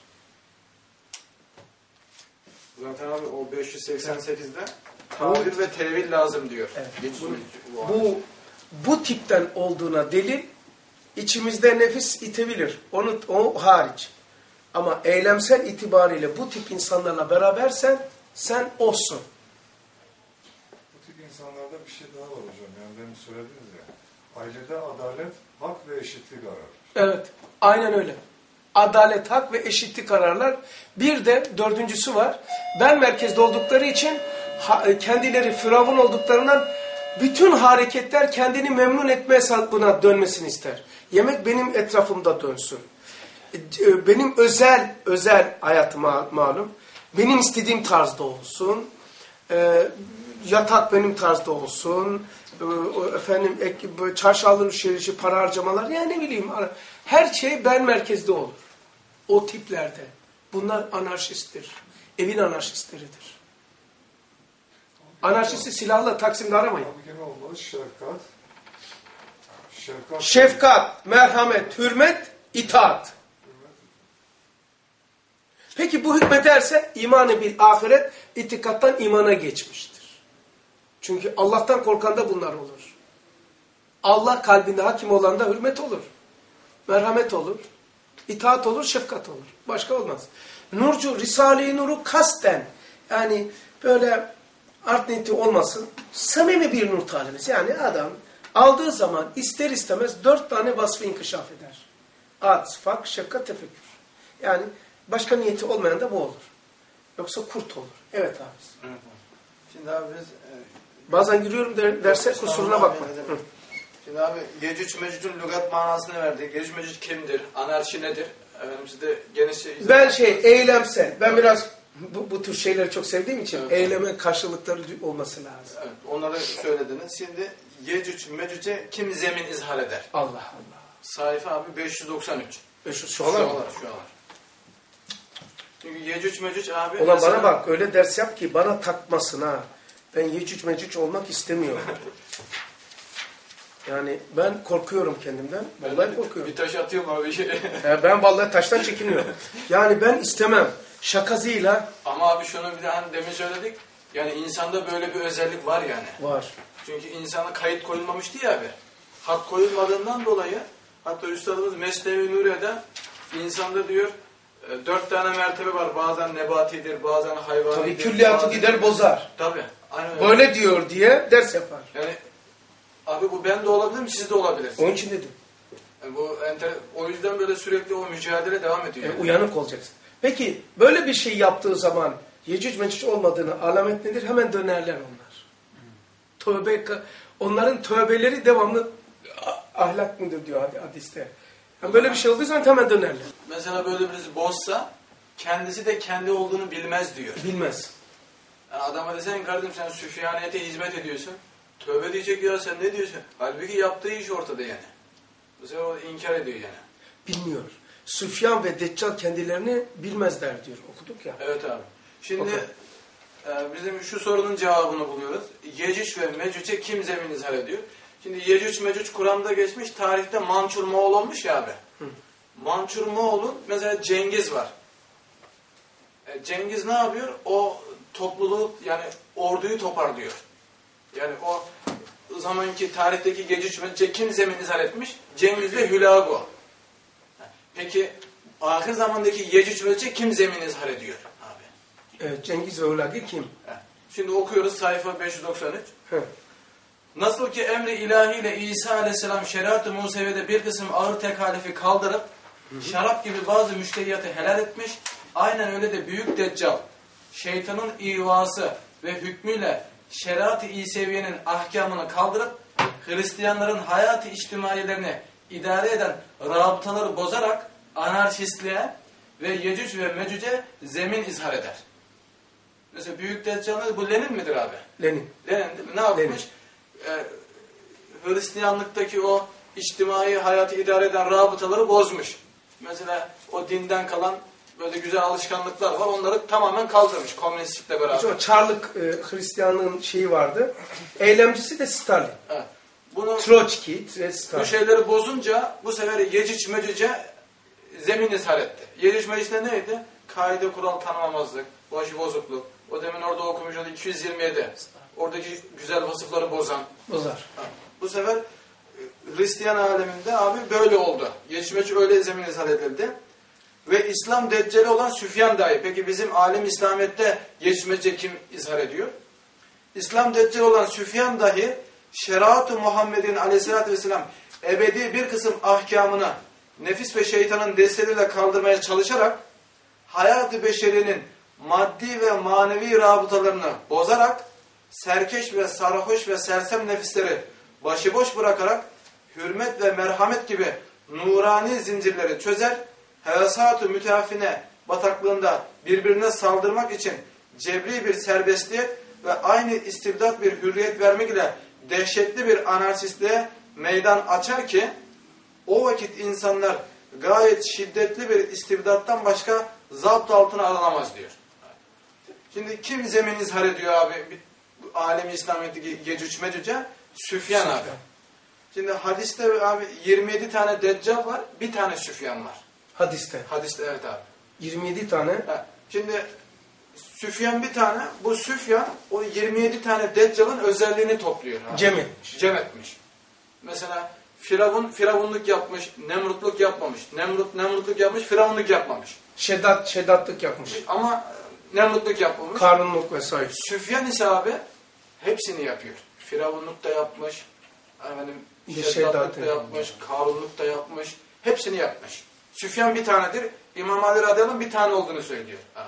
Zaten abi o 588'de tavil ve tevil lazım diyor. Evet. Bu tipten olduğuna delil içimizde nefis itebilir. O hariç. Ama eylemsel itibariyle bu tip insanlarla berabersen sen olsun. Bu tip insanlarda bir şey daha var hocam. Yani demin söylediniz ya. Ailede adalet, hak ve eşitlik arar. Evet. Aynen öyle. Adalet, hak ve eşitlik ararlar. Bir de dördüncüsü var. Ben merkezde oldukları için kendileri firavun olduklarından bütün hareketler kendini memnun etme hesabına dönmesini ister. Yemek benim etrafımda dönsün. Benim özel hayatım malum. Benim istediğim tarzda olsun. Yatak benim tarzda olsun. Efendim çarşı alışverişi, para harcamalar yani ne bileyim. Her şey ben merkezde olur. O tiplerde. Bunlar anarşisttir. Evin anarşistleridir. Anarşisti silahla Taksim'de aramayın. Abi gene olmalı şefkat. Şefkat, merhamet, hürmet, itaat. Peki bu hükmederse imanı bil ahiret itikattan imana geçmiştir. Çünkü Allah'tan korkan da bunlar olur. Allah kalbinde hakim olan da hürmet olur. Merhamet olur. İtaat olur, şefkat olur. Başka olmaz. Nurcu, Risale-i Nur'u kasten yani böyle art niyeti olmasın. Samimi bir nur talebesi. Yani adam aldığı zaman ister istemez 4 tane vasfı inkişaf eder. Ad, sıfat, şefkat, tefekkür. Yani başka niyeti olmayan da bu olur. Yoksa kurt olur. Evet abi. Evet. Şimdi abi biz... Bazen giriyorum derse kusuruna bakma. Şimdi abi Yecüc Mecüc'ün lügat manasını verdik. Yecüc Mecüc kimdir? Anarşi nedir? Efendim size geniş Ben eylemsel. Ben biraz bu tür şeyleri çok sevdiğim için evet, eyleme karşılıkları olması lazım. Evet, onları söylediniz. Şimdi Yecüc Mecüc'e kim zemin izhar eder? Allah Allah. Sayfa abi 593. Şu an. Çünkü Yecüc Mecüc abi... Ulan mesela... bana bak öyle ders yap ki bana takmasın ha. Ben Yecüc Mecüc olmak istemiyorum. Yani ben korkuyorum kendimden. Vallahi korkuyorum. Bir taş atıyorum abi. Ben vallahi taştan çekiniyorum. Yani ben istemem. Şakasıyla. Ama abi şunu bir de hani demin söyledik. Yani insanda böyle bir özellik var yani. Var. Çünkü insana kayıt koyulmamıştı ya abi. Hak koyulmadığından dolayı hatta Üstadımız Mesnevi Nuriye'de insanda diyor 4 tane mertebe var. Bazen nebatidir, bazen hayvanidir. Tabii külliyatı gider bozar. Tabii. Aynen böyle diyor diye ders yapar. Yani abi bu ben de olabilirim, siz de olabilirsiniz. Onun için dedim. Yani o yüzden böyle sürekli o mücadele devam ediyor. Yani uyanık olacaksın. Peki böyle bir şey yaptığı zaman Yecüc Mecüc olmadığını alamet nedir? Hemen dönerler onlar. Onların tövbeleri devamlı ahlak mıdır diyor hadiste. Yani böyle bir şey olduğu zaman hemen dönerler. Mesela böyle birisi bozsa kendisi de kendi olduğunu bilmez diyor. Bilmez. Yani adama desen kardeşim sen süfyaniyete hizmet ediyorsun. Tövbe diyecek ya sen ne diyorsun? Halbuki yaptığı iş ortada yani. Bu sefer o inkar ediyor yani. Bilmiyor. Süfyan ve Deccal kendilerini bilmezler diyor. Okuduk ya. Evet abi. Şimdi bizim şu sorunun cevabını buluyoruz. Yecüc ve Mecüc'e kim zemin izhar ediyor? Şimdi Yecüc Mecüc Kur'an'da geçmiş, tarihte Mançur Moğol olmuş ya abi. Mançur Moğol'un mesela Cengiz var. Cengiz ne yapıyor? O topluluğu yani orduyu toparlıyor. Yani o zamanki tarihteki Yecüc Mecüc'e kim zemin izhar etmiş? Cengiz ve Hülagu. Peki ahir zamandaki Yecüc Mecüc'e kim zemin izhar ediyor abi? Evet, Cengiz ve Hülagu kim? Şimdi okuyoruz sayfa 593. Nasıl ki emri ilahiyle İsa aleyhisselam şeriat-ı Musevi'de bir kısım ağır tekalifi kaldırıp şarap gibi bazı müştehiyatı helal etmiş, aynen öyle de büyük deccal, şeytanın ivası ve hükmüyle şeriat-ı İseviye'nin ahkamını kaldırıp Hristiyanların hayat-ı içtimailerini idare eden rabıtaları bozarak anarşistliğe ve Yecüc ve Mecüc'e zemin izhar eder. Mesela büyük deccal bu Lenin midir abi? Lenin. Lenin değil mi? Ne yapmış? Hristiyanlıktaki o içtimai hayatı idare eden rabıtaları bozmuş. Mesela o dinden kalan böyle güzel alışkanlıklar var. Onları tamamen kaldırmış komünistlikle beraber. İşte o Çarlık Hristiyanlığın şeyi vardı. Eylemcisi de Stalin. Evet. Bunu Troçki, Stalin. bu şeyleri bozunca bu sefer Yecüc Mecüc'e zemin ishal etti. Yecüc Mecüc'te neydi? Kaide kural tanımamazlık, başıbozukluk. O demin orada okumuş oldu 227. Oradaki güzel vasıfları bozan. Bozar. Bu sefer Hristiyan aleminde abi böyle oldu. Yecüc Mecüc öyle zemin ishal edildi. Ve İslam deccali olan Süfyan dahi. Peki bizim alim İslamiyet'te Yecüc Mecüc'e kim izhar ediyor? İslam deccali olan Süfyan dahi şeriat-ı Muhammed'in aleyhissalatü vesselam ebedi bir kısım ahkamını nefis ve şeytanın desteğiyle kaldırmaya çalışarak hayat-ı beşerinin maddi ve manevi rabıtalarını bozarak serkeş ve sarhoş ve sersem nefisleri başıboş bırakarak hürmet ve merhamet gibi nurani zincirleri çözer, hevesat-ı müteafine bataklığında birbirine saldırmak için cebri bir serbestliğe ve aynı istibdat bir hürriyet vermek ile dehşetli bir anarşistliğe meydan açar ki o vakit insanlar gayet şiddetli bir istibdattan başka zapt altına alınamaz diyor. Şimdi kim zemin izhar ediyor abi? Alem-i İslamiyet'teki Yecüc Mecüc'e? Süfyan abi. Şimdi hadiste abi 27 tane deccal var, bir tane Süfyan var. Hadiste. Hadiste evet abi. 27 tane. Evet. Şimdi Süfyan bir tane, bu Süfyan o 27 tane deccalın özelliğini topluyor. Abi. Cem etmiş. Cem etmiş. Mesela firavunluk yapmış, nemrutluk yapmamış. Nemrutluk yapmış, firavunluk yapmamış. Şeddatlık yapmış. Ama nemrutluk yapmamış. Karunluk vesaire. Süfyan ise abi hepsini yapıyor. Firavunluk da yapmış, şeddatlık da yapmış, karunluk da yapmış. Hepsini yapmış. Süfyan bir tanedir. İmam Ali radıyallahu anh bir tane olduğunu söylüyor abi.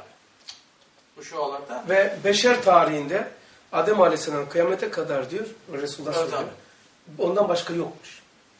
Bu şualarda. Ve beşer tarihinde Adem Aleyhisselam kıyamete kadar diyor, Resulullah Evet söylüyor. abi. Ondan başka yokmuş.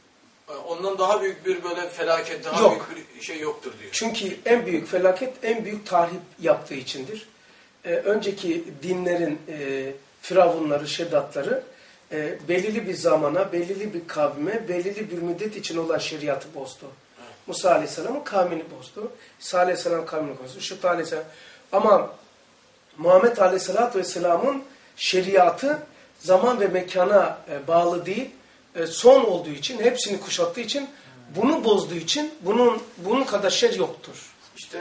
Ondan daha büyük bir böyle felaket, daha Yok. büyük bir şey yoktur diyor. Çünkü en büyük felaket, en büyük tahrip yaptığı içindir. Önceki dinlerin firavunları, şeddatları belirli bir zamana, belirli bir kavme, belirli bir müddet için olan şeriatı bozdu. Evet. Musa Aleyhisselam'ın kavmini bozdu. İsa Aleyhisselam kavmini bozdu. Şuta Aleyhisselam. Ama Muhammed Aleyhisselatü Vesselam'ın şeriatı zaman ve mekana bağlı değil, son olduğu için, hepsini kuşattığı için, bunu bozduğu için bunun kadar şer yoktur. İşte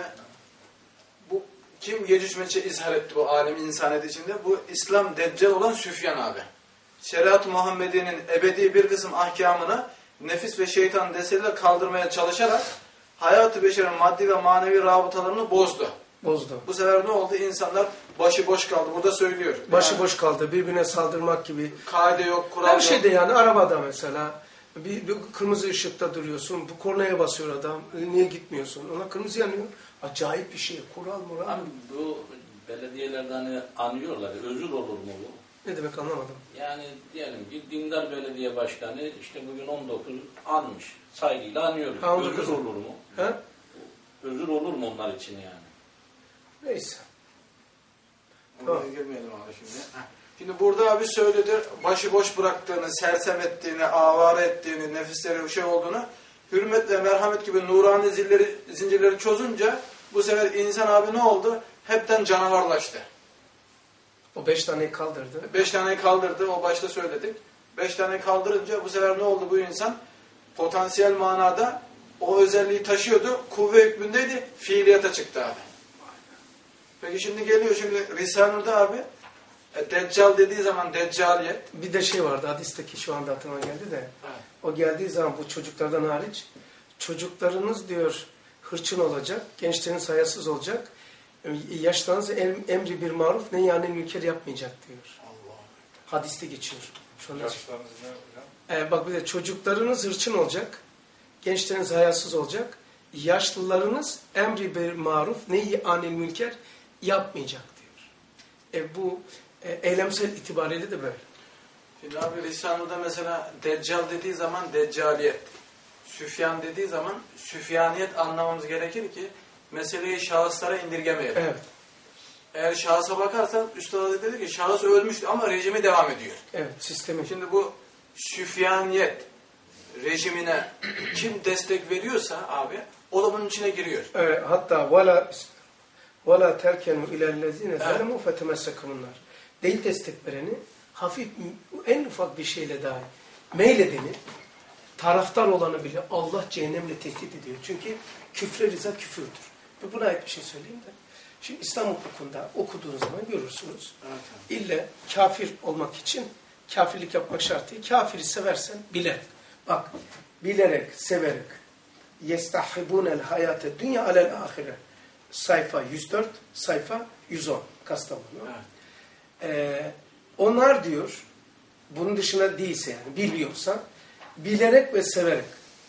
bu kim Yecüc Mecüc'e izhar etti bu alemi insaniyet içinde? Bu İslam deccal olan Süfyan abi. Şeriat-ı Muhammedi'nin ebedi bir kısım ahkamını nefis ve şeytan desteğiyle kaldırmaya çalışarak hayat-ı beşerin maddi ve manevi rabıtalarını bozdu. Bozdu. Bu sefer ne oldu? İnsanlar başıboş kaldı. Burada söylüyor. Başıboş kaldı. Birbirine saldırmak gibi. Kaide yok, kural Her yok. şeyde yani arabada mesela bir kırmızı ışıkta duruyorsun. Bu kornaya basıyor adam. Niye gitmiyorsun? Ona kırmızı yanıyor. Acayip bir şey. Kural mural. Abi bu belediyelerde hani anıyorlar. Özür olur mu bu? Ne demek anlamadım. Yani diyelim ki dindar belediye başkanı işte bugün 19 anmış. Saygıyla anıyoruz. Ha, Özür olur mu? He? Özür olur mu onlar için yani? Neyse. Oraya girmeyelim abi şimdi. Şimdi burada abi söyledi, başıboş bıraktığını, sersem ettiğini, avare ettiğini, nefisleri şey olduğunu, hürmet ve merhamet gibi nurani zincirleri çözünce bu sefer insan abi ne oldu? Hepten canavarlaştı. O 5 taneyi kaldırdı. 5 taneyi kaldırdı, o başta söyledik. 5 taneyi kaldırınca bu sefer ne oldu bu insan? Potansiyel manada o özelliği taşıyordu, kuvve hükmündeydi, fiiliyata çıktı abi. Peki şimdi geliyor Risale-i abi, Deccal dediği zaman Deccaliyet. Bir de şey vardı hadisteki şu anda aklıma geldi de. Evet. O geldiği zaman bu çocuklardan hariç çocuklarınız diyor hırçın olacak, gençleriniz hayasız olacak, yaşlarınız emri bir maruf ne yani münker yapmayacak diyor. Allah. Hadiste geçiyor. Şu anda Yaşlarınız ne hocam? bak bir de çocuklarınız hırçın olacak, gençleriniz hayasız olacak, yaşlılarınız emri bir maruf neyi anil münker yapmayacak diyor. Bu eylemsel itibariyle de böyle. Şimdi abi Risale'de mesela Deccal dediği zaman Deccaliyet, Süfyan dediği zaman Süfyaniyet anlamamız gerekir ki meseleyi şahıslara indirgemeyelim. Evet. Eğer şahısa bakarsan Üstad dedi ki şahıs ölmüştü ama rejimi devam ediyor. Evet, sistemi. Şimdi bu Süfyaniyet rejimine kim destek veriyorsa abi O da bunun içine giriyor. Hatta وَلَا تَرْكَنُوا اِلَى الَّذ۪ينَ ظَلَمُوا فَتَمَسَّكُمُ النَّارِ. Değil destek vereni hafif, en ufak bir şeyle dahi meyledeni, taraftar olanı bile Allah cehennemle tehdit ediyor. Çünkü küfre rıza küfürdür. Ve buna ait bir şey söyleyeyim de. Şimdi İslam hukukunda okuduğunuz zaman görürsünüz. Evet. İlle kafir olmak için kafirlik yapmak şart değil. Kafiri seversen bilerek. Bak, bilerek, severek. يَسْتَحِبُونَ الْحَيَاتَ dünya alel ahire. Sayfa 104, sayfa 110. Kastamonu. Evet. Onlar diyor, bunun dışına değilse yani biliyorsa, bilerek ve severek.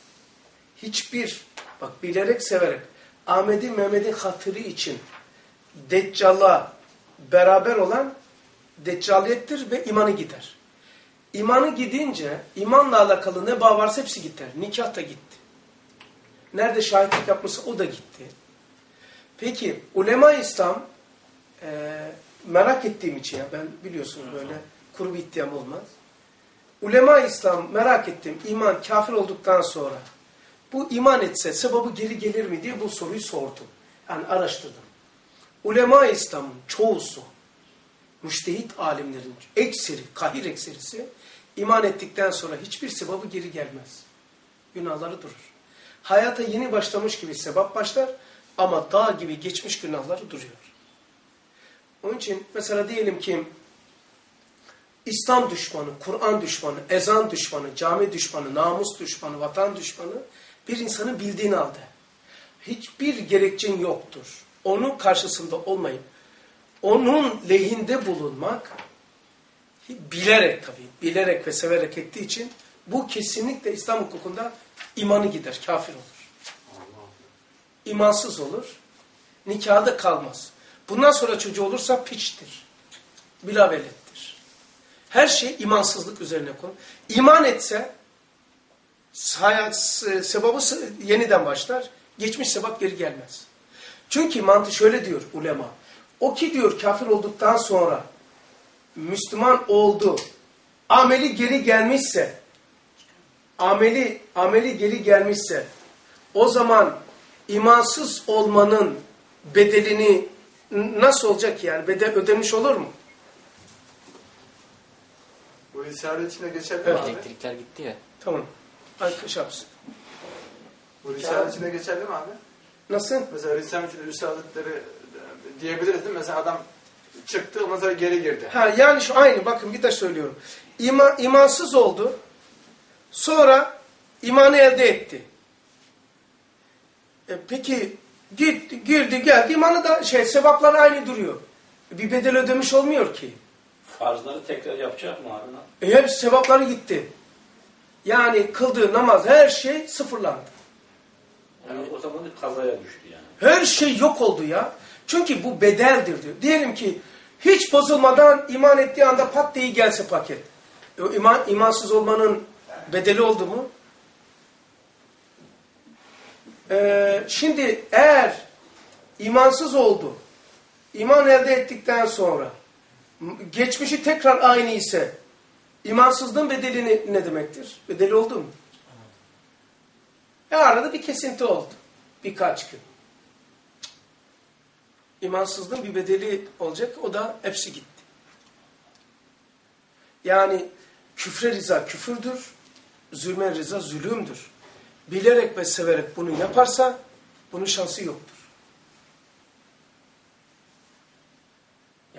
Bak bilerek, severek. Ahmet'in, Mehmet'in hatırı için Deccal'a beraber olan deccaliyettir ve imanı gider. İmanı gidince, imanla alakalı ne bağ varsa hepsi gider. Nikah da gitti. Nerede şahitlik yapmışsa o da gitti. Peki, ulema-i İslam merak ettiğim için ya ben biliyorsunuz böyle kuru bir iddiam olmaz. Ulema-i İslam merak ettim. İman kafir olduktan sonra bu iman etse sebabı geri gelir mi diye bu soruyu sordum. Yani araştırdım. Ulema-i İslam'ın çoğusu, müştehit alimlerin kahir ekserisi iman ettikten sonra hiçbir sebabı geri gelmez. Günahları durur. Hayata yeni başlamış gibi sebap başlar ama dağ gibi geçmiş günahları duruyor. Onun için mesela diyelim ki İslam düşmanı, Kur'an düşmanı, ezan düşmanı, cami düşmanı, namus düşmanı, vatan düşmanı bir insanı bildiğin halde hiçbir gerekçen yoktur. Onun karşısında olmayıp onun lehinde bulunmak bilerek tabii, bilerek ve severek ettiği için bu kesinlikle İslam hukukunda imanı gider, kafir olur. İmansız olur, nikahı da kalmaz. Bundan sonra çocuğu olursa piçtir, bilavelettir. Her şey imansızlık üzerine konu. İman etse sebabı yeniden başlar, geçmiş sebep geri gelmez. Çünkü mantığı şöyle diyor ulema. O ki diyor kafir olduktan sonra Müslüman oldu, ameli geri gelmişse, ameli geri gelmişse, o zaman imansız olmanın bedelini nasıl olacak yani? Bedel ödemiş olur mu? Bu risale içinde geçerli mi abi? Elektrikler gitti ya. Tamam. Arkadaş yapsın. Bu risale içinde geçerli mi abi? Nasıl? Mesela risaletleri diyebiliriz değil mi? Mesela adam çıktı ondan sonra geri girdi. Yani şu aynı bakın bir de söylüyorum. İmansız oldu. Sonra imanı elde etti. Peki girdi geldi imanı da sevapları aynı duruyor. Bir bedel ödemiş olmuyor ki. Farzları tekrar yapacak mı abi? Hepsi sevapları gitti. Yani kıldığı namaz her şey sıfırlandı. Yani o zaman da kazaya düştü yani. Her şey yok oldu ya. Çünkü bu bedeldir diyor. Diyelim ki hiç bozulmadan iman ettiği anda pat diye gelse paket. İmansız olmanın bedeli oldu mu? Şimdi eğer imansız oldu, iman elde ettikten sonra geçmişi tekrar aynı ise imansızlığın bedeli ne demektir? Bedeli oldu mu? Arada bir kesinti oldu. Birkaç gün. İmansızlığın bir bedeli olacak. O da hepsi gitti. Yani küfre rıza küfürdür. Zulme rıza zulümdür. Bilerek ve severek bunu yaparsa bunun şansı yoktur. Ya.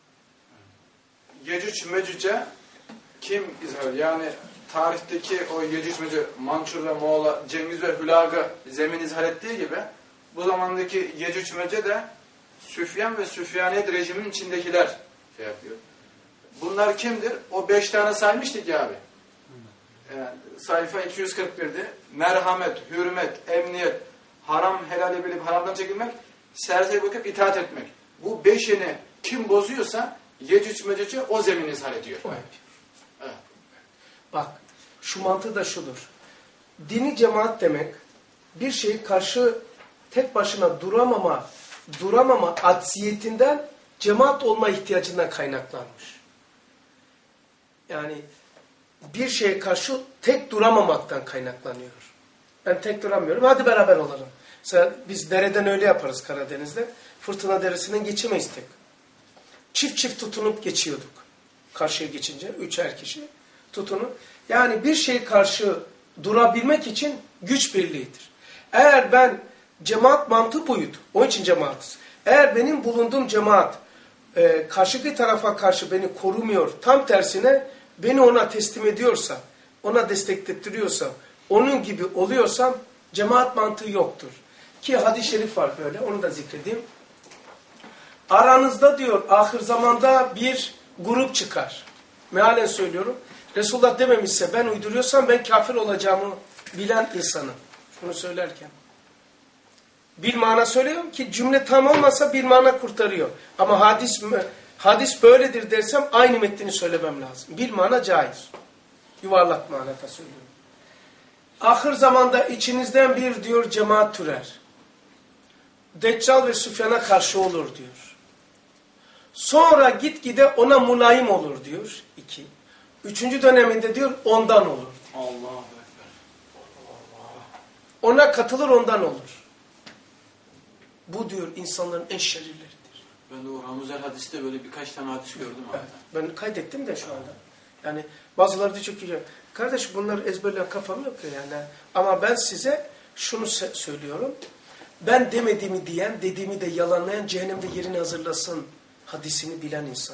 Yecüc Mecüc'e kim izah? Yani tarihteki o Yecüc Mecüc, Mançur ve Moğol'a Cengiz ve Hülag'ı zemin izhar ettiği gibi bu zamandaki Yecüc Mecüc de Süfyan ve Süfyaniyet rejiminin içindekiler yapıyor. Bunlar kimdir? O 5 tane saymıştık ya abi. Yani sayfa 241'di. Merhamet, hürmet, emniyet, haram helali bilip haramdan çekilmek, serseri bakıp itaat etmek. Bu 5'ini kim bozuyorsa Yecüc Mecüc'e o zemin izhar ediyor. Evet. Bak şu mantığı da şudur. Dini cemaat demek bir şeyi karşı tek başına duramama acziyetinden cemaat olma ihtiyacından kaynaklanmış. Yani bir şeye karşı tek duramamaktan kaynaklanıyor. Ben tek duramıyorum. Hadi beraber olalım. Mesela biz dereden öyle yaparız Karadeniz'de. Fırtına deresinden geçemeyiz tek. Çift çift tutunup geçiyorduk. Karşıya geçince 3'er kişi tutunup. Yani bir şey karşı durabilmek için güç birliğidir. Eğer ben cemaat mantığı buydu. Onun için cemaatiz. Eğer benim bulunduğum cemaat karşıki tarafa karşı beni korumuyor, tam tersine beni ona teslim ediyorsa, ona desteklettiriyorsa, onun gibi oluyorsam cemaat mantığı yoktur. Ki hadis-i şerif var böyle, onu da zikredeyim. Aranızda diyor ahir zamanda bir grup çıkar. Mealen söylüyorum. Resulullah dememişse ben uyduruyorsam ben kafir olacağımı bilen insanım. Şunu söylerken. Bir mana söylüyorum ki cümle tam olmasa bir mana kurtarıyor. Ama hadis böyledir dersem aynı metnini söylemem lazım. Bir mana caiz. Yuvarlak manada söylüyorum. Ahir zamanda içinizden bir diyor cemaat türer. Deccal ve Süfyan'a karşı olur diyor. Sonra gitgide ona mulayim olur diyor. 2. 3. döneminde diyor ondan olur. Allahu Ekber. Ona katılır ondan olur. Bu diyor insanların en şerirleridir. Ben de o Ramuzel hadiste böyle birkaç tane hadis gördüm abi. Evet, ben kaydettim de şu anda. Yani bazıları da çok iyi. Kardeş bunlar ezberle kafam yok ya yani. Ama ben size şunu söylüyorum. Ben demediğimi diyen, dediğimi de yalanlayan cehennemde yerini hazırlasın hadisini bilen insan.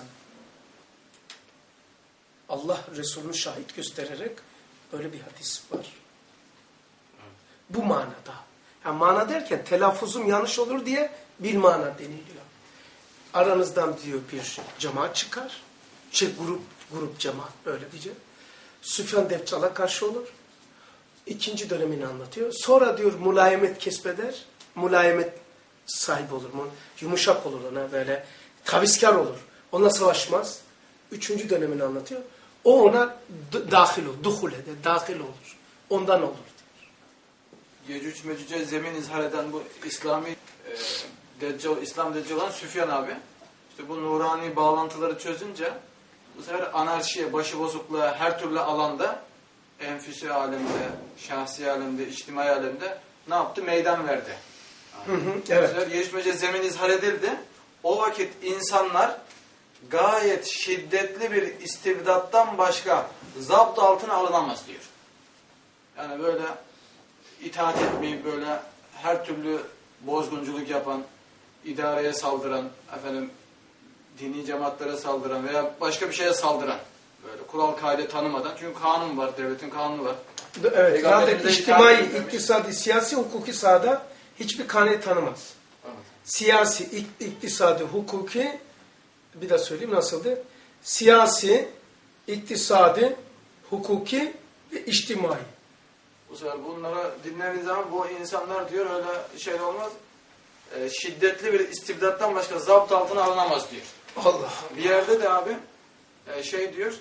Allah Resulü'nü şahit göstererek böyle bir hadis var. Bu manada. Yani mana derken telaffuzum yanlış olur diye bir mana deniliyor. Aranızdan diyor bir cemaat çıkar. Grup cemaat böyle diyeceğim. Süfyan Deccal'a karşı olur. 2. dönemini anlatıyor. Sonra diyor mulayemet kesbeder. Mulayemet sahibi olur. Yumuşak olur ona böyle. Kaviskar olur. Onunla savaşmaz. 3. dönemini anlatıyor. O ona dahil olur. Duhul eder. Dahil olur. Ondan olur. Yecüc Mecüc'e zemin izhar eden bu İslami İslam Deccal olan Süfyan abi. İşte bu nurani bağlantıları çözünce bu sefer anarşiye, başıbozukluğa her türlü alanda enfüsi alemde, şahsi alemde, içtimai alemde ne yaptı? Meydan verdi. Evet. Yecüc Mecüc'e zemin izhar edildi. O vakit insanlar gayet şiddetli bir istibdattan başka zapt altına alınamaz diyor. Yani böyle itaat etmeyip böyle her türlü bozgunculuk yapan, idareye saldıran, dini cemaatlere saldıran veya başka bir şeye saldıran, böyle kural kaide tanımadan, çünkü kanun var, devletin kanunu var. Evet, zaten içtimai, iktisadi, siyasi, hukuki sahada hiçbir kane tanımaz. Evet. Siyasi, iktisadi, hukuki, bir daha söyleyeyim nasıldı? Siyasi, iktisadi, hukuki ve içtimai. Bu sefer bunlara dinlediğiniz zaman bu insanlar diyor öyle şey olmaz. Şiddetli bir istibdattan başka zapt altına alınamaz diyor. Allah. Bir yerde de abi şey diyor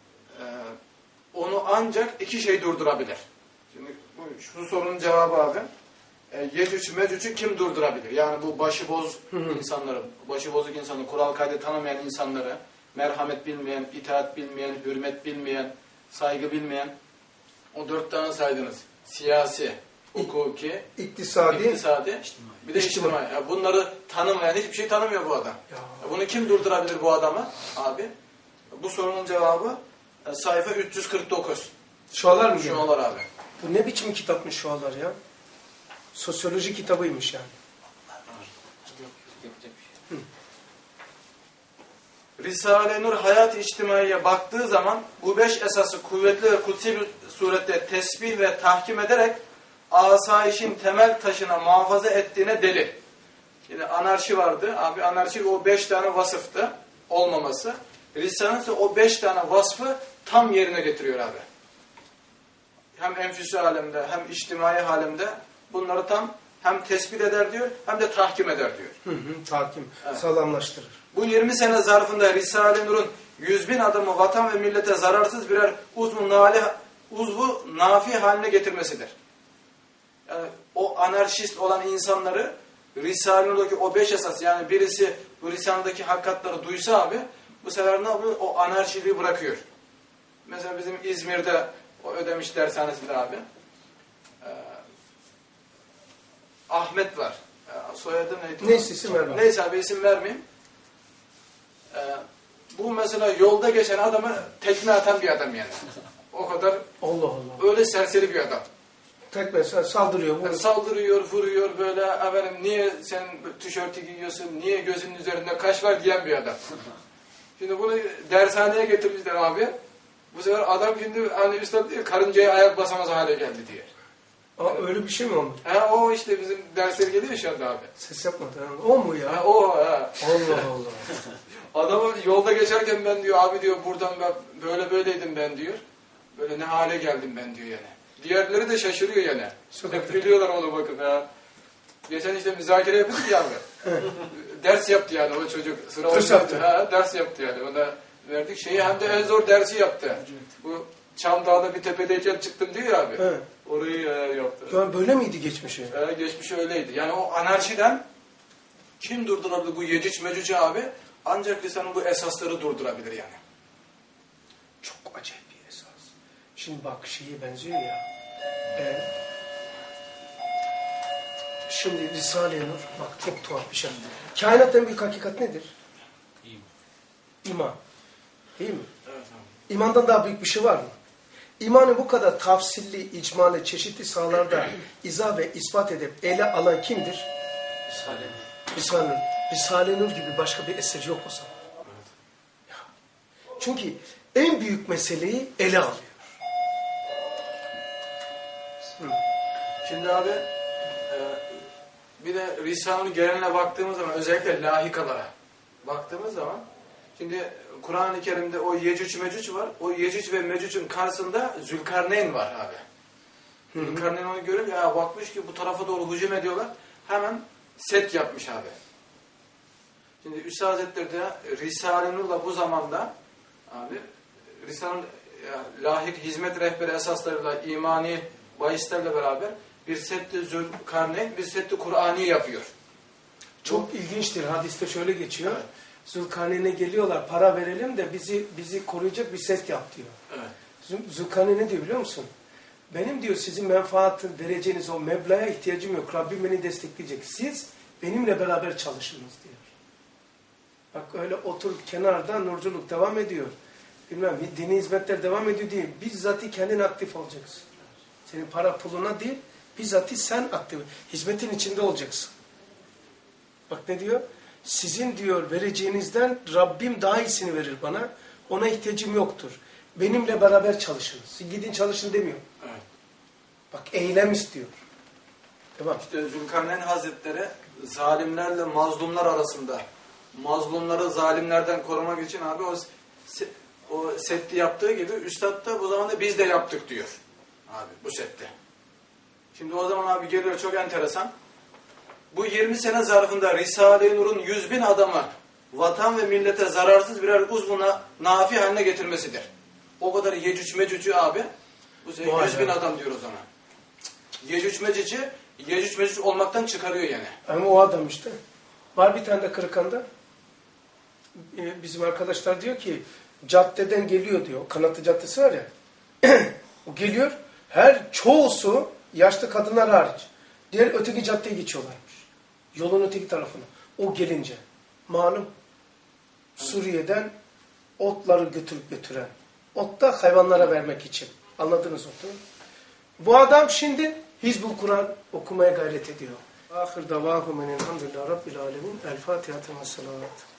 onu ancak 2 şey durdurabilir. Şimdi şu sorunun cevabı abi Yecüc Mecüc'ü kim durdurabilir? Yani bu başıboz insanları, başıbozuk insanları, kural kaydı tanımayan insanları, merhamet bilmeyen, itaat bilmeyen, hürmet bilmeyen, saygı bilmeyen o 4 tane saydınız. Siyasi, hukuki, iktisadi bir de içtimai. Yani bunları tanımayan, hiçbir şey tanımıyor bu adam. Bunu kim durdurabilir bu adamı? Abi, bu sorunun cevabı sayfa 349. Şualar mı? Şualar abi. Bu ne biçim kitapmış şualar ya? Sosyoloji kitabıymış yani. Risale-i Nur hayat-ı içtimaiye baktığı zaman bu 5 esası kuvvetli ve kutsi bir surette tesbih ve tahkim ederek asayişin temel taşına muhafaza ettiğine delil. Yine anarşi vardı. Abi anarşi o 5 tane vasıftı. Olmaması. Risale ise o 5 tane vasfı tam yerine getiriyor abi. Hem enfüsi alemde hem içtimai alemde bunları tam hem tespit eder diyor hem de tahkim eder diyor. Tahkim. Evet. Sağlamlaştırır. Bu 20 sene zarfında Risale-i Nur'un 100.000 adamı vatan ve millete zararsız birer uzvu nafi haline getirmesidir. Yani o anarşist olan insanları Risale-i Nur'daki o 5 esas, yani birisi bu Risale'deki hakikatları duysa abi bu sefer ne yapıyor? O anarşiliği bırakıyor. Mesela bizim İzmir'de o Ödemiş dershanesinde abi Ahmet var. Soyadı neydi? Neyse isim vermem. Neyse abi isim vermeyeyim. Bu mesela yolda geçen adama tekme atan bir adam yani. O kadar Allah Allah. öyle serseri bir adam. Tek mesela saldırıyor. Yani saldırıyor, vuruyor böyle efendim niye sen tişörtü giyiyorsun, niye gözünün üzerinde kaş var diyen bir adam. Şimdi bunu dershaneye getirmişler abi. Bu sefer adam şimdi hani üstad diyor karıncaya ayak basamaz hale geldi diyor. Aa, öyle bir şey mi oldu? O işte bizim dersler geliyor şu anda abi. Ses yapmadı. O mu ya? O. Allah Allah. Adamı yolda geçerken ben diyor abi diyor buradan ben böyleydim ben diyor. Böyle ne hale geldim ben diyor yani. Diğerleri de şaşırıyor yani. Hep biliyorlar onu bakın ha. Geçen işte müzakere yapıyorduk ya abi. Ders yaptı yani o çocuk. Ders yaptı. Ders yaptı yani. Ona verdik şeyi hem de en zor dersi yaptı. Bu Çam Dağı'da bir tepedeyken çıktım diyor ya abi. Evet. Orayı yaptı. Yani böyle miydi geçmişi? Geçmişi öyleydi. Yani o anarşiden kim durdurabilir bu Yecüc Mecüc'ü abi? Ancak lisanın bu esasları durdurabilir yani. Çok acayip bir esas. Şimdi bak şeye benziyor ya. Şimdi Risale-i Nur, bak çok tuhaf bir şey. Kainatın en büyük hakikat nedir? İman. Değil mi? Evet, İmandan daha büyük bir şey var mı? İmanı bu kadar tafsilli, icmali, çeşitli sahalarda izah ve ispat edip ele alan kimdir? Risale-i Nur. Risale-i Nur gibi başka bir eser yok o zaman. Evet. Çünkü en büyük meseleyi ele alıyor. Şimdi abi bir de Risale-i geneline baktığımız zaman özellikle lahikalara baktığımız zaman şimdi Kur'an-ı Kerim'de o Yecüc Mecüc var. O Yecüc ve Mecüc'ün karşısında Zülkarneyn var abi. Zülkarneyn onu görüp ya bakmış ki bu tarafa doğru hücum ediyorlar. Hemen set yapmış abi. Şimdi Üstad Hazretleri de Risale-i Nur'la bu zamanda abi Risale-i lahik hizmet rehberi esaslarıyla imani bahislerle beraber bir Sedd-i Zülkarneyn, bir Sedd-i Kur'ani yapıyor. Çok ilginçtir. Hadiste şöyle geçiyor. Evet. Zülkarneyn'e geliyorlar, para verelim de bizi koruyacak bir set yap diyor. Evet. Zülkarneyn ne diyor biliyor musun? Benim diyor sizin menfaatın vereceğiniz o meblağa ihtiyacım yok. Rabbim beni destekleyecek. Siz benimle beraber çalışınız diyor. Bak öyle oturup kenarda nurculuk devam ediyor. Bilmem dini hizmetler devam ediyor değil. Bizzati kendin aktif olacaksın. Senin para puluna değil, bizzati sen aktif. Hizmetin içinde olacaksın. Bak ne diyor? Sizin diyor vereceğinizden Rabbim daha iyisini verir bana. Ona ihtiyacım yoktur. Benimle beraber çalışınız. Gidin çalışın demiyor. Evet. Bak eylem istiyor. Tamam. İşte Zülkarneyn Hazretleri zalimlerle mazlumlar arasında mazlumları zalimlerden korumak için abi o setti yaptığı gibi üstad da bu zamanda biz de yaptık diyor. Abi bu sette. Şimdi o zaman abi geliyor çok enteresan. Bu 20 sene zarfında Risale-i Nur'un 100.000 adamı vatan ve millete zararsız birer uzvuna nafi haline getirmesidir. O kadar Yecüc Mecüc'ü abi bu 100.000 adam diyor o zaman. Yecüc Mecüc olmaktan çıkarıyor yani. Ama o adam işte. Var bir tane de Kırıkan'da. Bizim arkadaşlar diyor ki caddeden geliyor diyor. Kanatlı Caddesi var ya. O geliyor. Çoğusu yaşlı kadınlar hariç. Diğer öteki caddeye geçiyorlarmış. Yolun öteki tarafına. O gelince. Malum Suriye'den otları götürüp götüren. Ot da hayvanlara vermek için. Anladınız otu. Bu adam şimdi Hizbul Kur'an okumaya gayret ediyor. Ahir davahum enelhamdülillah rabbil alemin. El Fatiha ve salavat.